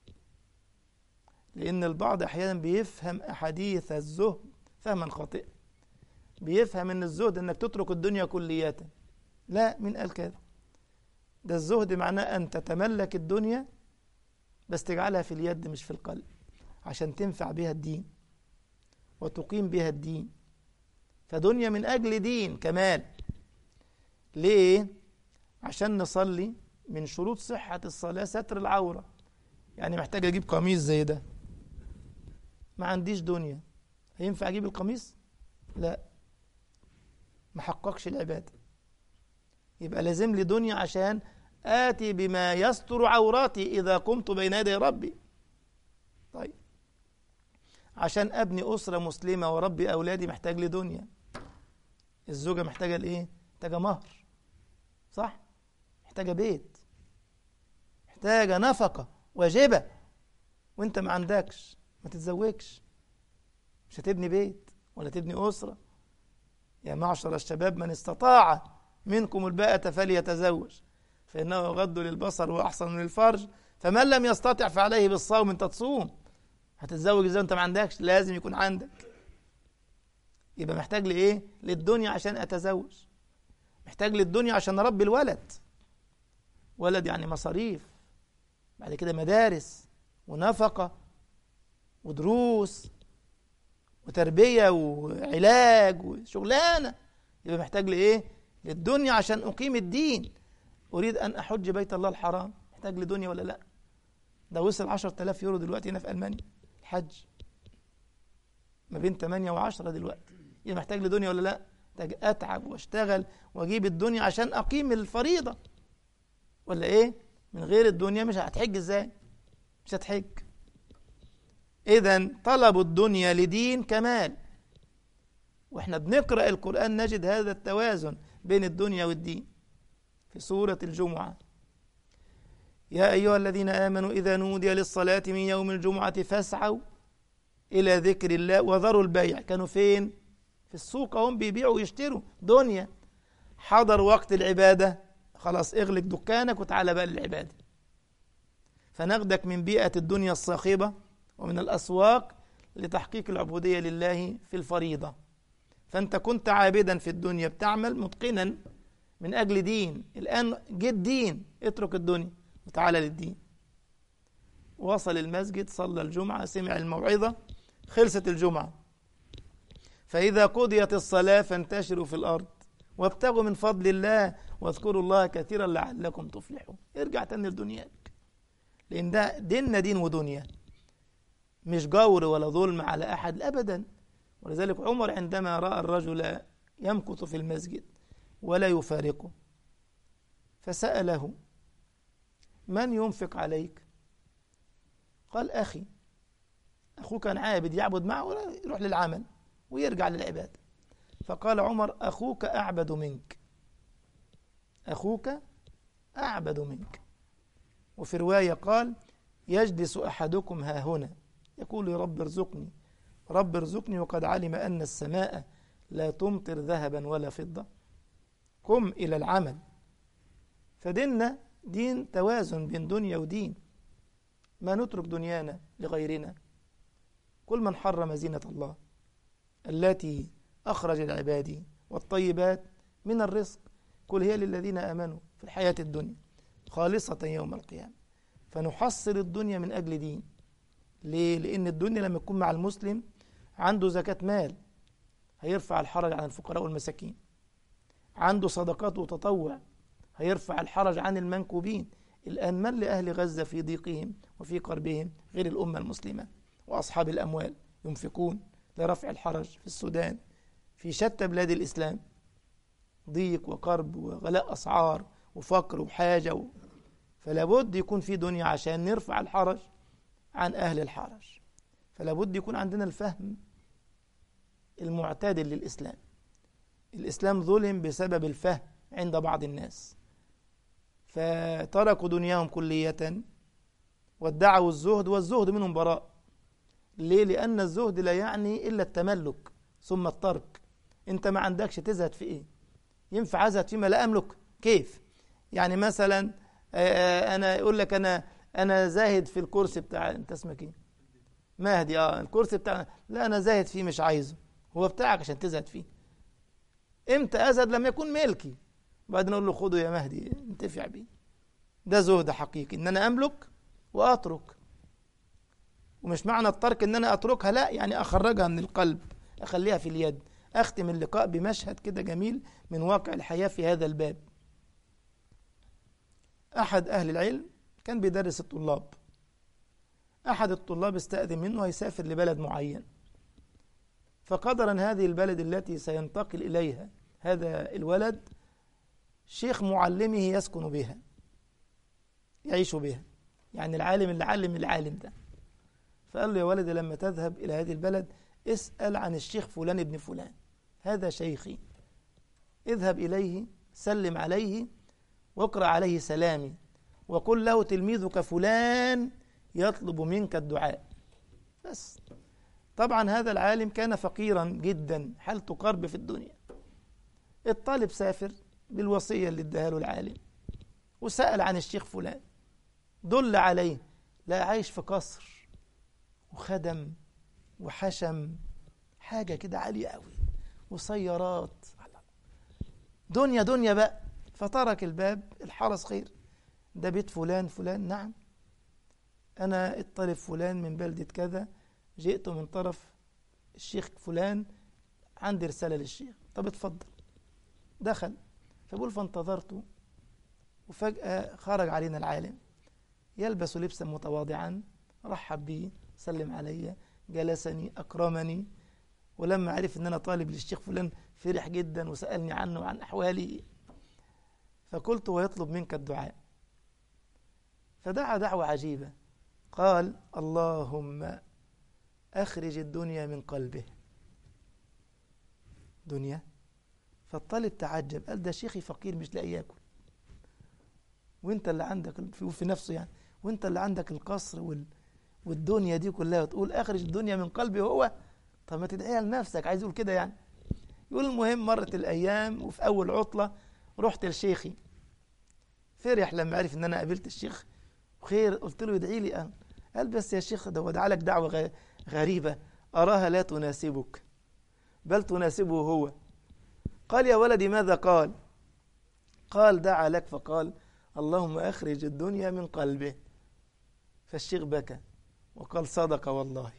[SPEAKER 1] لأن البعض أحيانا بيفهم أحاديث الزهد فهما خاطئا، بيفهم أن الزهد أنك تترك الدنيا كلية. لا، من قال كده؟ ده الزهد معناه أن تتملك الدنيا بس تجعلها في اليد مش في القلب، عشان تنفع بها الدين وتقيم بها الدين. فدنيا من أجل دين كمال. ليه؟ عشان نصلي من شروط صحة الصلاة ستر العورة، يعني محتاج أجيب قميص زي ده، ما عنديش دنيا، هينفع أجيب القميص؟ لا، ما حققش العبادة. يبقى لازم لي دنيا عشان آتي بما يستر عوراتي إذا قمت بين يدي ربي. طيب، عشان أبني أسرة مسلمة وربي أولادي محتاج لي دنيا. الزوجة محتاجة لإيه؟ محتاجة مهر، صح؟ محتاجة بيت، محتاجة نفقة واجبة، وانت ما عندكش ما تتزوجش، مش هتبني بيت ولا تبني أسرة. يا معشر الشباب من استطاع منكم الباءة فليتزوج فإنه يغض للبصر وأحسن للفرج، فمن لم يستطع فعليه بالصوم. انت تصوم، هتتزوج ازاي انت ما عندكش؟ لازم يكون عندك. يبقى محتاج لإيه؟ للدنيا عشان أتزوج، محتاج للدنيا عشان أربي الولد. ولد يعني مصاريف، بعد كده مدارس ونفقة ودروس وتربية وعلاج وشغلانة. يبقى محتاج لإيه؟ للدنيا عشان أقيم الدين. أريد أن أحج بيت الله الحرام، محتاج لدنيا ولا لا؟ ده وصل عشرة آلاف يورو دلوقتي هنا في ألمانيا الحج، ما بين ثمانية وعشرة دلوقتي. يبقى محتاج لدنيا ولا لا؟ محتاج أتعب واشتغل وأجيب الدنيا عشان أقيم الفريضة. ولا إيه؟ من غير الدنيا مش هتحج إزاي؟ مش هتحج. إذن طلب الدنيا لدين كمال، وإحنا بنقرأ القرآن نجد هذا التوازن بين الدنيا والدين. في سورة الجمعة: يا أيها الذين آمنوا إذا نودي للصلاة من يوم الجمعة فاسعوا إلى ذكر الله وذروا البيع. كانوا فين؟ في السوق، هم بيبيعوا ويشتروا دنيا. حضر وقت العبادة، خلاص اغلق دكانك وتعالى بقى للعبادة. فناخدك من بيئة الدنيا الصاخبة ومن الأسواق لتحقيق العبودية لله في الفريضة. فأنت كنت عابدا في الدنيا بتعمل متقنا من أجل دين، الآن جيت دين، اترك الدنيا وتعالى للدين. وصل المسجد، صلى الجمعة، سمع الموعظة، خلصت الجمعة. فإذا قضيت الصلاة فانتشروا في الأرض وابتغوا من فضل الله واذكروا الله كثيرا لعلكم تفلحون. ارجع تاني لدنياك، لأن ده ديننا دين ودنيا، مش جور ولا ظلم على أحد أبدا. ولذلك عمر عندما رأى الرجل يمكث في المسجد ولا يفارقه فسأله: من ينفق عليك؟ قال: أخي. أخوه كان عابد يعبد معه ولا يروح للعمل ويرجع للعبادة. فقال عمر: أخوك أعبد منك، أخوك أعبد منك. وفي رواية قال: يجلس أحدكم ها هنا يقول يا رب ارزقني رب ارزقني وقد علم أن السماء لا تمطر ذهبا ولا فضة. قم إلى العمل. فديننا دين توازن بين دنيا ودين، ما نترك دنيانا لغيرنا. كل من حرم زينة الله التي أخرج العباد والطيبات من الرزق كل هي للذين آمنوا في الحياة الدنيا خالصة يوم القيامة. فنحصل الدنيا من أجل دين. ليه؟ لأن الدنيا لما يكون مع المسلم عنده زكاة مال هيرفع الحرج عن الفقراء والمساكين، عنده صدقات وتطوع هيرفع الحرج عن المنكوبين. الآن من لأهل غزة في ضيقهم وفي كربهم غير الأمة المسلمة وأصحاب الأموال ينفقون لرفع الحرج في السودان، في شتى بلاد الإسلام، ضيق وكرب وغلاء أسعار وفقر وحاجة و... فلا بد يكون في دنيا عشان نرفع الحرج عن أهل الحرج. فلا بد يكون عندنا الفهم المعتدل للإسلام. الإسلام ظلم بسبب الفهم عند بعض الناس، فتركوا دنياهم كلية وادعوا الزهد، والزهد منهم براء. ليه؟ لأن الزهد لا يعني إلا التملك ثم الترك. أنت ما عندكش تزهد في إيه؟ ينفع أزهد فيما لا أملك؟ كيف؟ يعني مثلا أنا يقول لك أنا أنا زاهد في الكرسي بتاع، أنت اسمك إيه؟ مهدي. آه الكرسي بتاع، لا أنا زاهد فيه مش عايزه، هو بتاعك عشان تزهد فيه. إمتى أزهد؟ لما يكون ملكي، بعدين أقول له خده يا مهدي انتفع بيه. ده زهد حقيقي، إن أنا أملك وأترك. ومش معنى الترك إن أنا أتركها، لا، يعني أخرجها من القلب، أخليها في اليد. أختم اللقاء بمشهد كده جميل من واقع الحياة في هذا الباب. أحد أهل العلم كان بيدرس الطلاب، أحد الطلاب استأذن منه هيسافر لبلد معين، فقدرا هذه البلد التي سينتقل إليها هذا الولد شيخ معلمه يسكن بها يعيش بها، يعني العالم اللي علم العالم ده. فقال له: يا ولدي لما تذهب إلى هذه البلد اسأل عن الشيخ فلان ابن فلان، هذا شيخي، اذهب إليه سلم عليه واقرأ عليه سلامي وقل له تلميذك فلان يطلب منك الدعاء. بس طبعا هذا العالم كان فقيرا جدا، حالته قرب في الدنيا. الطالب سافر بالوصية اللي اداها له العالم وسأل عن الشيخ فلان، دل عليه، لا عايش في قصر وخدم وحشم، حاجة كده عالية قوي وسيارات، دنيا دنيا بقى. فترك الباب، الحرس خير، ده بيت فلان فلان؟ نعم، أنا الطالب فلان من بلدة كذا، جئت من طرف الشيخ فلان، عندي رسالة للشيخ. طب اتفضل. دخل، فبقول فانتظرته، وفجأة خرج علينا العالم يلبس لبسا متواضعا، رحب بي، سلم علي، جلسني، أكرمني، ولما عرف أن أنا طالب للشيخ فلان فرح جدا وسألني عنه وعن أحوالي. فقلت: ويطلب منك الدعاء. فدعا دعوة عجيبة، قال اللهم أخرج الدنيا من قلبه. دنيا؟ فالطالب تعجب، قال ده شيخي فقير مش لاقي ياكل، وانت اللي عندك في نفسه يعني، وانت اللي عندك القصر وال والدنيا دي كلها وتقول أخرج الدنيا من قلبي هو؟ طب ما تدعيها لنفسك، عايز يقول كده يعني. يقول المهم مرت الأيام، وفي أول عطلة رحت لشيخي، فرح لما عرف إن أنا قابلت الشيخ خير، قلت له يدعي لي أنا. قال بس يا شيخ ده ودعا لك دعوة غريبة أراها لا تناسبك بل تناسبه هو. قال يا ولدي ماذا قال؟ قال دعا لك فقال اللهم أخرج الدنيا من قلبه. فالشيخ بكى وقال صدق والله،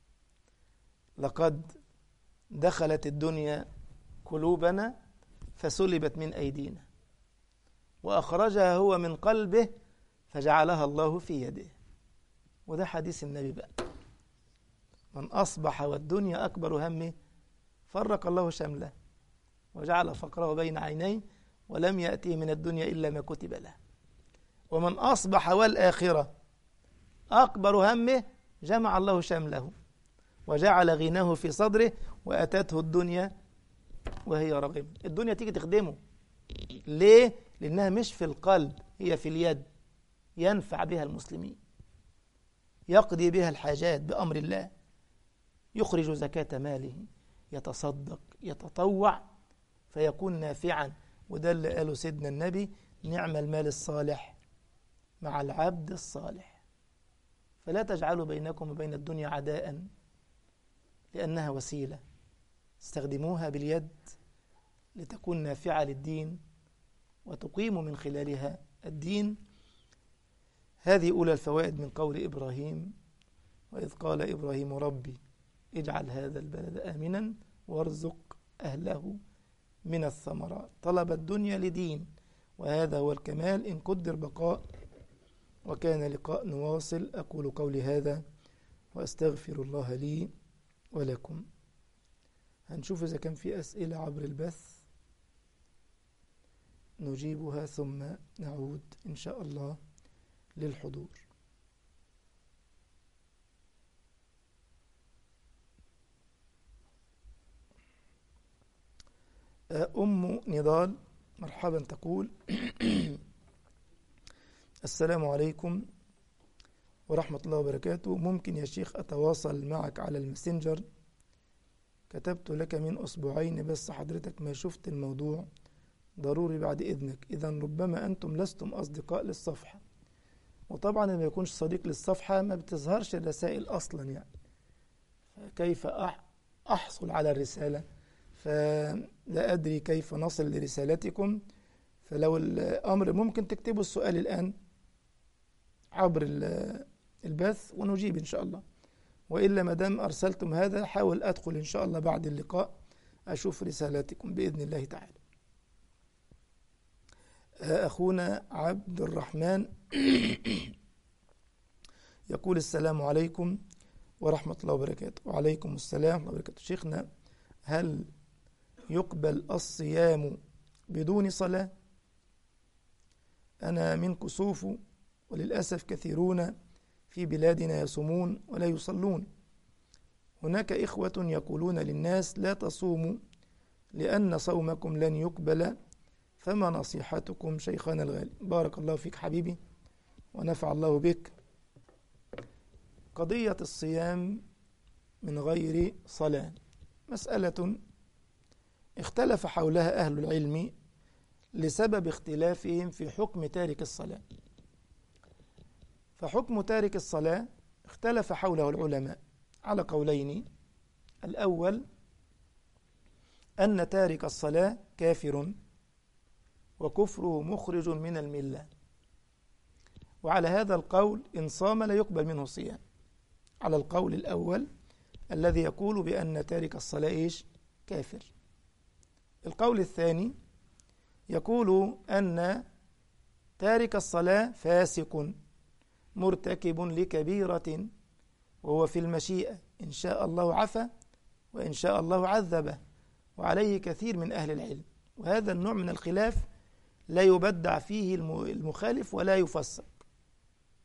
[SPEAKER 1] لقد دخلت الدنيا قلوبنا فسلبت من أيدينا، وأخرجها هو من قلبه فجعلها الله في يده. وده حديث النبي بقى، من أصبح والدنيا أكبر همه فرق الله شمله وجعل فقره بين عينيه ولم يأتيه من الدنيا إلا ما كتب له. ومن أصبح والآخرة أكبر همه جمع الله شمله وجعل غناه في صدره وأتته الدنيا وهي رغم. الدنيا تيجي تخدمه ليه؟ لأنها مش في القلب، هي في اليد، ينفع بها المسلمين، يقضي بها الحاجات بأمر الله، يخرج زكاة ماله، يتصدق، يتطوع، فيكون نافعا. وده اللي قاله سيدنا النبي نعم المال الصالح مع العبد الصالح. فلا تجعلوا بينكم وبين الدنيا عداء، لأنها وسيلة استخدموها باليد لتكون نافعة للدين وتقيم من خلالها الدين. هذه أولى الفوائد من قول إبراهيم، وإذ قال إبراهيم ربي اجعل هذا البلد آمنا وارزق أهله من الثمرات. طلب الدنيا لدين، وهذا هو الكمال إن قدر بقاء. وكان لقاء نواصل. أقول قولي هذا وأستغفر الله لي ولكم. هنشوف إذا كان في أسئلة عبر البث نجيبها ثم نعود إن شاء الله للحضور. أم نضال مرحبا تقول السلام عليكم ورحمة الله وبركاته، ممكن يا شيخ أتواصل معك على الماسنجر؟ كتبت لك من أسبوعين بس حضرتك ما شفت الموضوع، ضروري بعد إذنك. إذا ربما أنتم لستم أصدقاء للصفحة، وطبعا لما يكونش صديق للصفحة ما بتظهرش الرسائل أصلا يعني، كيف أحصل على الرسالة؟ فلا أدري كيف نصل لرسالتكم. فلو الأمر ممكن تكتبوا السؤال الآن عبر البث ونجيب إن شاء الله، وإلا ما دام أرسلتم هذا حاول أدخل إن شاء الله بعد اللقاء أشوف رسالاتكم بإذن الله تعالى. أخونا عبد الرحمن يقول السلام عليكم ورحمة الله وبركاته. وعليكم السلام ورحمة الله وبركاته. شيخنا هل يقبل الصيام بدون صلاة؟ أنا من كسوف، وللأسف كثيرون في بلادنا يصومون ولا يصلون. هناك إخوة يقولون للناس لا تصوموا لأن صومكم لن يقبل، فما نصيحتكم شيخنا الغالي؟ بارك الله فيك حبيبي ونفع الله بك. قضية الصيام من غير صلاة مسألة اختلف حولها أهل العلم لسبب اختلافهم في حكم تارك الصلاة. فحكم تارك الصلاة اختلف حوله العلماء على قولين. الأول أن تارك الصلاة كافر وكفره مخرج من الملة، وعلى هذا القول إن صام لا يقبل منه صيام، على القول الأول الذي يقول بأن تارك الصلاة إيش؟ كافر. القول الثاني يقول أن تارك الصلاة فاسق مرتكب لكبيرة وهو في المشيئة، إن شاء الله عفى وإن شاء الله عذبه، وعليه كثير من أهل العلم. وهذا النوع من الخلاف لا يبدع فيه المخالف ولا يفسق،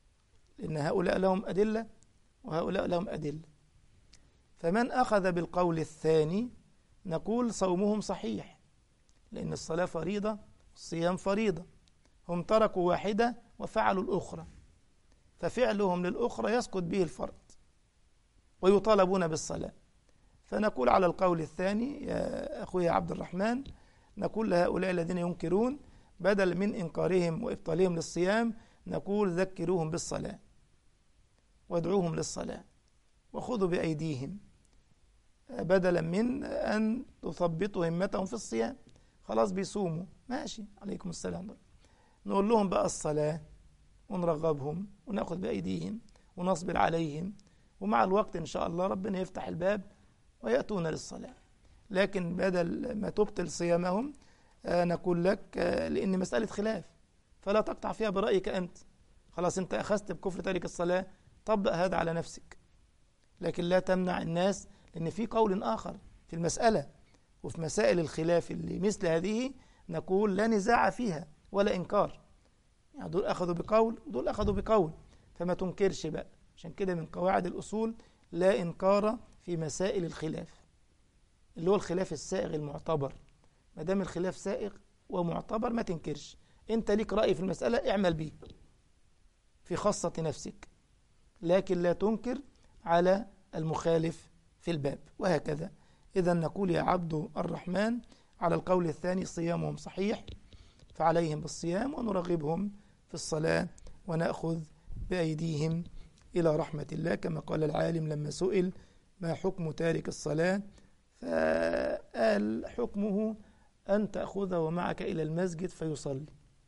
[SPEAKER 1] لأن هؤلاء لهم أدلة وهؤلاء لهم أدلة. فمن أخذ بالقول الثاني نقول صومهم صحيح، لأن الصلاة فريضة والصيام فريضة، هم تركوا واحدة وفعلوا الأخرى، ففعلهم للأخرى يسقط به الفرض ويطالبون بالصلاة. فنقول على القول الثاني يا أخوي عبد الرحمن، نقول لهؤلاء الذين ينكرون بدل من إنكارهم وإبطالهم للصيام نقول ذكروهم بالصلاة وادعوهم للصلاة وخذوا بأيديهم، بدلا من أن تثبطوا همتهم في الصيام. خلاص بيصوموا ماشي، عليكم السلام، نقول لهم بقى الصلاة ونرغبهم ونأخذ بأيديهم ونصبر عليهم، ومع الوقت إن شاء الله ربنا يفتح الباب ويأتون للصلاة. لكن بدل ما تبطل صيامهم آه نقول لك آه لأن مسألة خلاف فلا تقطع فيها برأيك أنت، خلاص أنت أخذت بكفر تارك الصلاة، طبق هذا على نفسك، لكن لا تمنع الناس، لأن في قول آخر في المسألة. وفي مسائل الخلاف اللي مثل هذه نقول لا نزاع فيها ولا إنكار، يعني دول أخذوا بقول ودول أخذوا بقول، فما تنكرش بقى. عشان كده من قواعد الأصول لا إنكار في مسائل الخلاف، اللي هو الخلاف السائغ المعتبر. ما دام الخلاف سائغ ومعتبر ما تنكرش، أنت ليك رأي في المسألة اعمل به في خاصة نفسك، لكن لا تنكر على المخالف في الباب، وهكذا. إذا نقول يا عبد الرحمن على القول الثاني صيامهم صحيح، فعليهم بالصيام ونرغبهم في الصلاة ونأخذ بأيديهم إلى رحمة الله، كما قال العالم لما سئل ما حكم تارك الصلاة فقال حكمه أن تأخذه معك إلى المسجد فيصلي.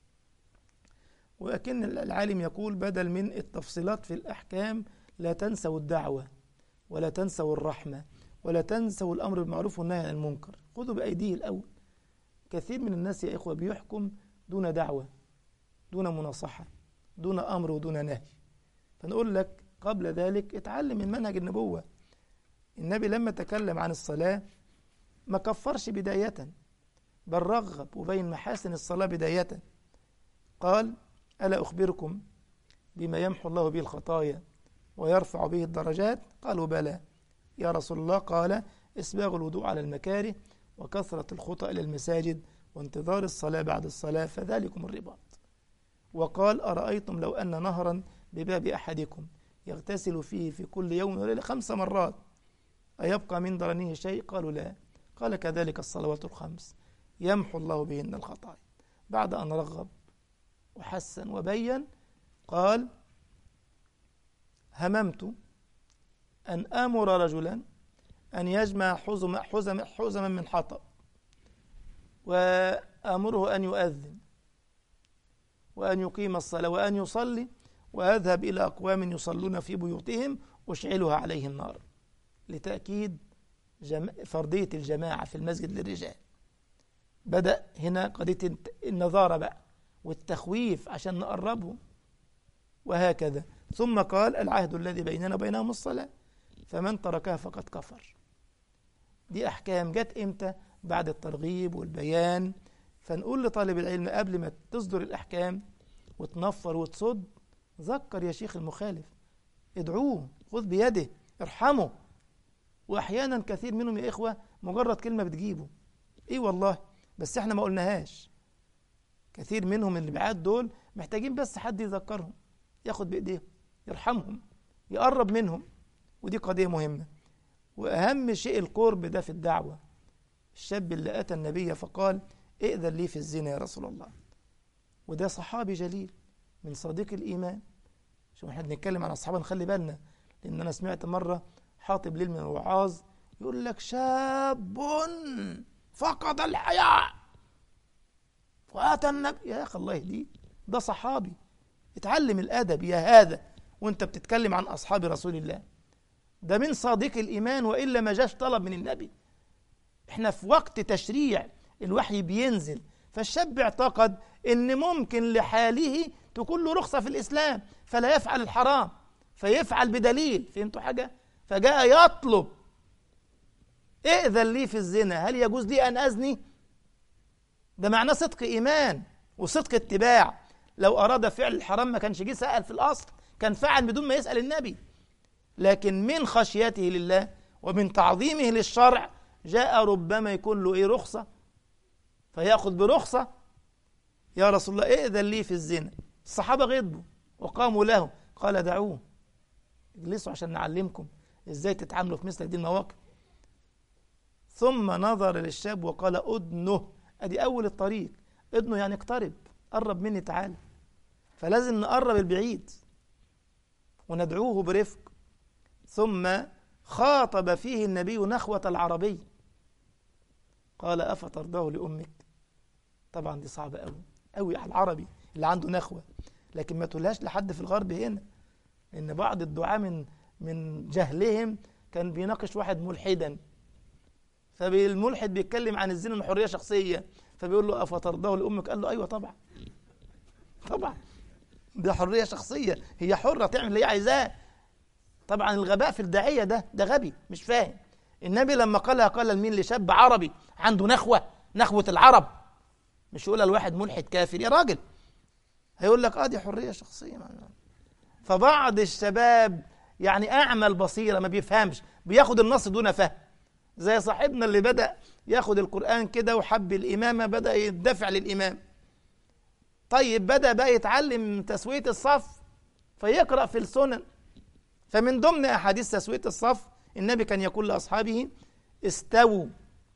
[SPEAKER 1] ولكن العالم يقول بدل من التفصيلات في الأحكام لا تنسوا الدعوة ولا تنسوا الرحمة ولا تنسوا الأمر بالمعروف والنهي عن المنكر، خذوا بأيديه الأول. كثير من الناس يا إخوة بيحكم دون دعوة دون مناصحة دون أمر ودون نهي. فنقول لك قبل ذلك اتعلم من منهج النبوة. النبي لما تكلم عن الصلاة ما كفرش بداية، بل رغب وبين محاسن الصلاة بداية. قال ألا أخبركم بما يمحو الله به الخطايا ويرفع به الدرجات؟ قالوا بلى يا رسول الله. قال إسباغ الوضوء على المكاره وكثرة الخطى إلى المساجد وانتظار الصلاة بعد الصلاة فذلكم الرباط. وقال أرأيتم لو أن نهرا بباب أحدكم يغتسل فيه في كل يوم وليلة خمس مرات أيبقى من درنه شيء؟ قالوا لا. قال كذلك الصلوات الخمس يمحو الله بهن الخطايا. بعد أن رغب وحسن وبين قال هممت أن آمر رجلا أن يجمع حزم حزم حزما من حطب وآمره أن يؤذن وأن يقيم الصلاة وأن يصلي وأذهب إلى أقوام يصلون في بيوتهم أشعلها عليهم نار، لتأكيد جم... فردية الجماعة في المسجد للرجال. بدأ هنا قضية النظارة بقى والتخويف عشان نقربهم، وهكذا. ثم قال العهد الذي بيننا وبينهم الصلاة فمن تركها فقد كفر. دي أحكام جت إمتى؟ بعد الترغيب والبيان. فنقول لطالب العلم قبل ما تصدر الأحكام وتنفر وتصد ذكر يا شيخ المخالف، ادعوه، خذ بيده، ارحمه. وأحيانا كثير منهم يا إخوة مجرد كلمة بتجيبه، إيه والله بس إحنا ما قلناهاش. كثير منهم اللي بعاد دول محتاجين بس حد يذكرهم، ياخد بإيديهم، يرحمهم، يقرب منهم، ودي قضية مهمة. وأهم شيء القرب ده في الدعوة. الشاب اللي أتى النبي فقال ائذن لي في الزنا يا رسول الله، وده صحابي جليل من صديق الإيمان. شو احنا بنتكلم عن أصحابنا نخلي بالنا، لأن أنا سمعت مرة حاطب ليل من الوعاظ يقول لك شاب فقد الحياء وأتى النبي. يا أخي الله يهديه، ده صحابي، اتعلم الأدب يا هذا وانت بتتكلم عن أصحاب رسول الله، ده من صادق الإيمان، وإلا ما جاش طلب من النبي. احنا في وقت تشريع الوحي بينزل، فالشاب اعتقد ان ممكن لحاله تكون له رخصة في الإسلام فلا يفعل الحرام فيفعل بدليل. فهمتوا حاجة؟ فجاء يطلب ائذن لي في الزنا، هل يجوز لي أن أزني؟ ده معناه صدق إيمان وصدق اتباع. لو أراد فعل الحرام ما كانش جه سأل في الأصل، كان فعل بدون ما يسأل النبي، لكن من خشيته لله ومن تعظيمه للشرع جاء ربما يكون له إيه رخصة، فيأخذ برخصة. يا رسول الله ائذن لي في الزنا. الصحابة غضبوا وقاموا له، قال دعوه، اجلسوا عشان نعلمكم ازاي تتعاملوا في مثل هذه المواقف. ثم نظر للشاب وقال أدنه. ادي أول الطريق، أدنه يعني اقترب، قرب مني تعالى. فلازم نقرب البعيد وندعوه برفق. ثم خاطب فيه النبي نخوة العربي، قال أفترضاه لأمك. طبعا دي صعبة أوي أوي على العربي اللي عنده نخوة، لكن ما تقولهاش لحد في الغرب هنا، لأن بعض الدعاة من من جهلهم كان بيناقش واحد ملحدا، فالملحد بيتكلم عن الزنا انه حرية شخصية، فبيقول له أفترضاه لأمك؟ قال له أيوة طبعا طبعا، ده حرية شخصية، هي حرة تعمل اللي هي عايزاه. طبعا الغباء في الداعية ده ده غبي مش فاهم. النبي لما قالها قال لمين؟ لشاب عربي عنده نخوة، نخوة العرب، مش يقولها لواحد ملحد كافر يا راجل. هيقول لك اه دي حرية شخصية. فبعض الشباب يعني أعمى البصيرة ما بيفهمش، بياخد النص دون فهم، زي صاحبنا اللي بدأ ياخد القرآن كده وحب الإمامة، بدأ يدفع للإمام. طيب بدأ بقى يتعلم تسوية الصف فيقرأ في السنن. فمن ضمن أحاديث تسوية الصف النبي كان يقول لأصحابه استووا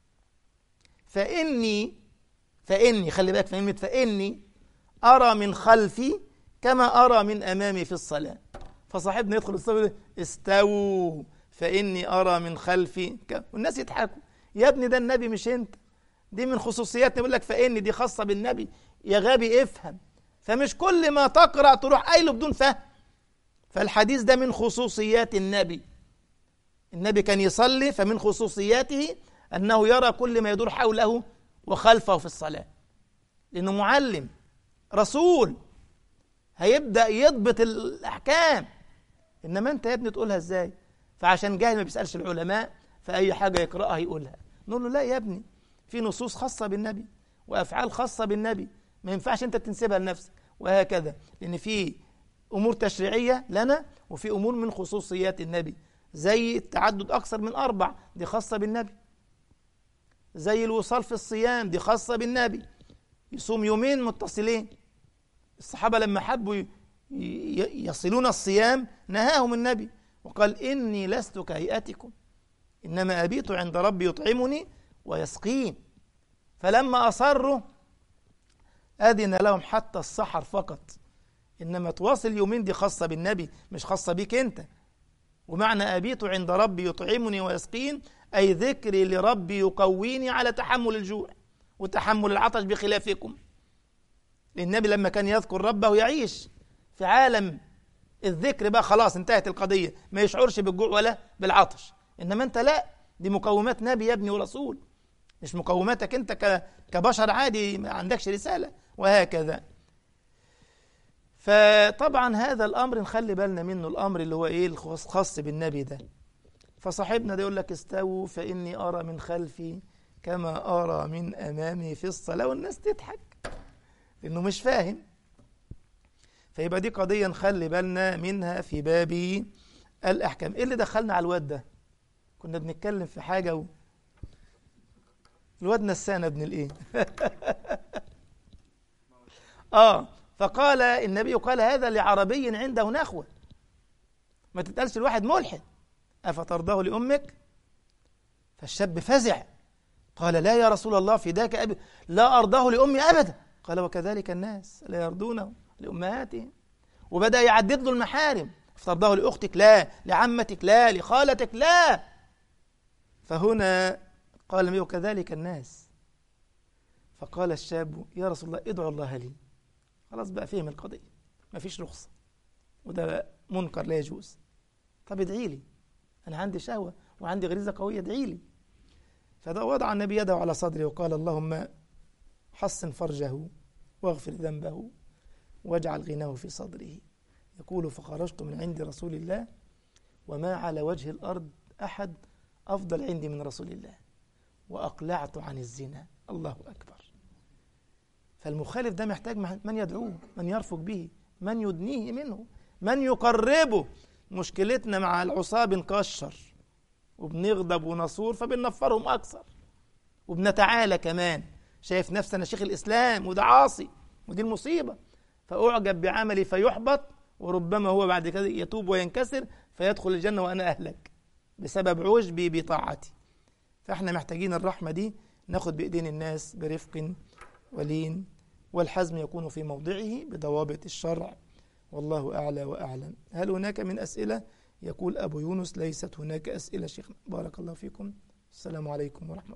[SPEAKER 1] فإني فإني خلي بالك فإني فإني أرى من خلفي كما أرى من أمامي في الصلاة. فصاحبنا يدخل الصف يقول استووا فإني أرى من خلفي ك... والناس يضحكوا، يا ابني ده النبي مش أنت، دي من خصوصيات. يقول لك فإني دي خاصة بالنبي، يا غبي افهم. فمش كل ما تقرأ تروح قايله بدون فهم. فالحديث ده من خصوصيات النبي. النبي كان يصلي فمن خصوصياته أنه يرى كل ما يدور حوله وخلفه في الصلاة، لأنه معلم رسول هيبدأ يضبط الأحكام. إنما أنت يا ابني تقولها إزاي؟ فعشان جاهل ما بيسألش العلماء فأي حاجة يقرأها يقولها. نقول له لا يا ابني، في نصوص خاصة بالنبي وأفعال خاصة بالنبي، ما ينفعش أنت تنسبها لنفسك وهكذا، لأن في أمور تشريعية لنا وفي أمور من خصوصيات النبي، زي التعدد أكثر من أربع دي خاصة بالنبي، زي الوصال في الصيام دي خاصة بالنبي، يصوم يومين متصلين. الصحابة لما حبوا يصلون الصيام نهاهم النبي وقال إني لست كهيئتكم إنما أبيت عند ربي يطعمني ويسقين. فلما أصروا أذن لهم حتى السحر فقط، إنما تواصل يومين دي خاصة بالنبي مش خاصة بيك أنت. ومعنى أبيت عند ربي يطعمني ويسقين أي ذكري لربي يقويني على تحمل الجوع وتحمل العطش بخلافكم. النبي لما كان يذكر ربه يعيش في عالم الذكر بقى، خلاص انتهت القضية، ما يشعرش بالجوع ولا بالعطش. إنما أنت لا، دي مقومات نبي يا ابني ورسول، مش مقوماتك أنت كبشر عادي ما عندكش رسالة وهكذا. فطبعا هذا الأمر نخلي بالنا منه، الأمر اللي هو إيه الخاص بالنبي ده. فصاحبنا ده يقول لك استووا فإني أرى من خلفي كما أرى من أمامي في الصلاة، والناس تضحك لأنه مش فاهم. فيبقى دي قضية نخلي بالنا منها في باب الأحكام. إيه اللي دخلنا على الواد ده؟ كنا بنتكلم في حاجة و... الواد نسانا ابن الإيه آه فقال النبي قال هذا لعربي عنده نخوة، ما تتقالش الواحد ملحد. أفترضاه لأمك؟ فالشاب فزع قال لا يا رسول الله فداك أبي، لا أرضاه لأمي أبدا. قال وكذلك الناس لا يرضونه لأمهاتهم. وبدأ يعدد له المحارم، افترضاه لأختك لا، لعمتك لا، لخالتك لا. فهنا قال النبي وكذلك الناس. فقال الشاب يا رسول الله ادعو الله لي. خلاص بقى فهم القضية، ما فيش رخصة وده منكر لا يجوز. طب ادعي لي، أنا عندي شهوة وعندي غريزة قوية، ادعي لي. فده وضع النبي يده على صدره وقال اللهم حصن فرجه واغفر ذنبه واجعل غناه في صدره. يقول فخرجت من عند رسول الله وما على وجه الأرض أحد أفضل عندي من رسول الله وأقلعت عن الزنا. الله أكبر. فالمخالف ده محتاج من يدعوه، من يرفق به، من يدنيه منه، من يقربه. مشكلتنا مع العصاة بنكشر وبنغضب ونصور فبننفرهم أكثر وبنتعالى كمان، شايف نفسنا شيخ الإسلام وده عاصي، ودي المصيبة. فأعجب بعملي فيحبط، وربما هو بعد كده يتوب وينكسر فيدخل الجنة وأنا أهلك بسبب عجبي بطاعتي. فإحنا محتاجين الرحمة دي، ناخد بإيدين الناس برفق ولين، والحزم يكون في موضعه بضوابط الشرع، والله أعلى وأعلم. هل هناك من أسئلة؟ يقول أبو يونس: ليست هناك أسئلة شيخنا. بارك الله فيكم. السلام عليكم ورحمة الله.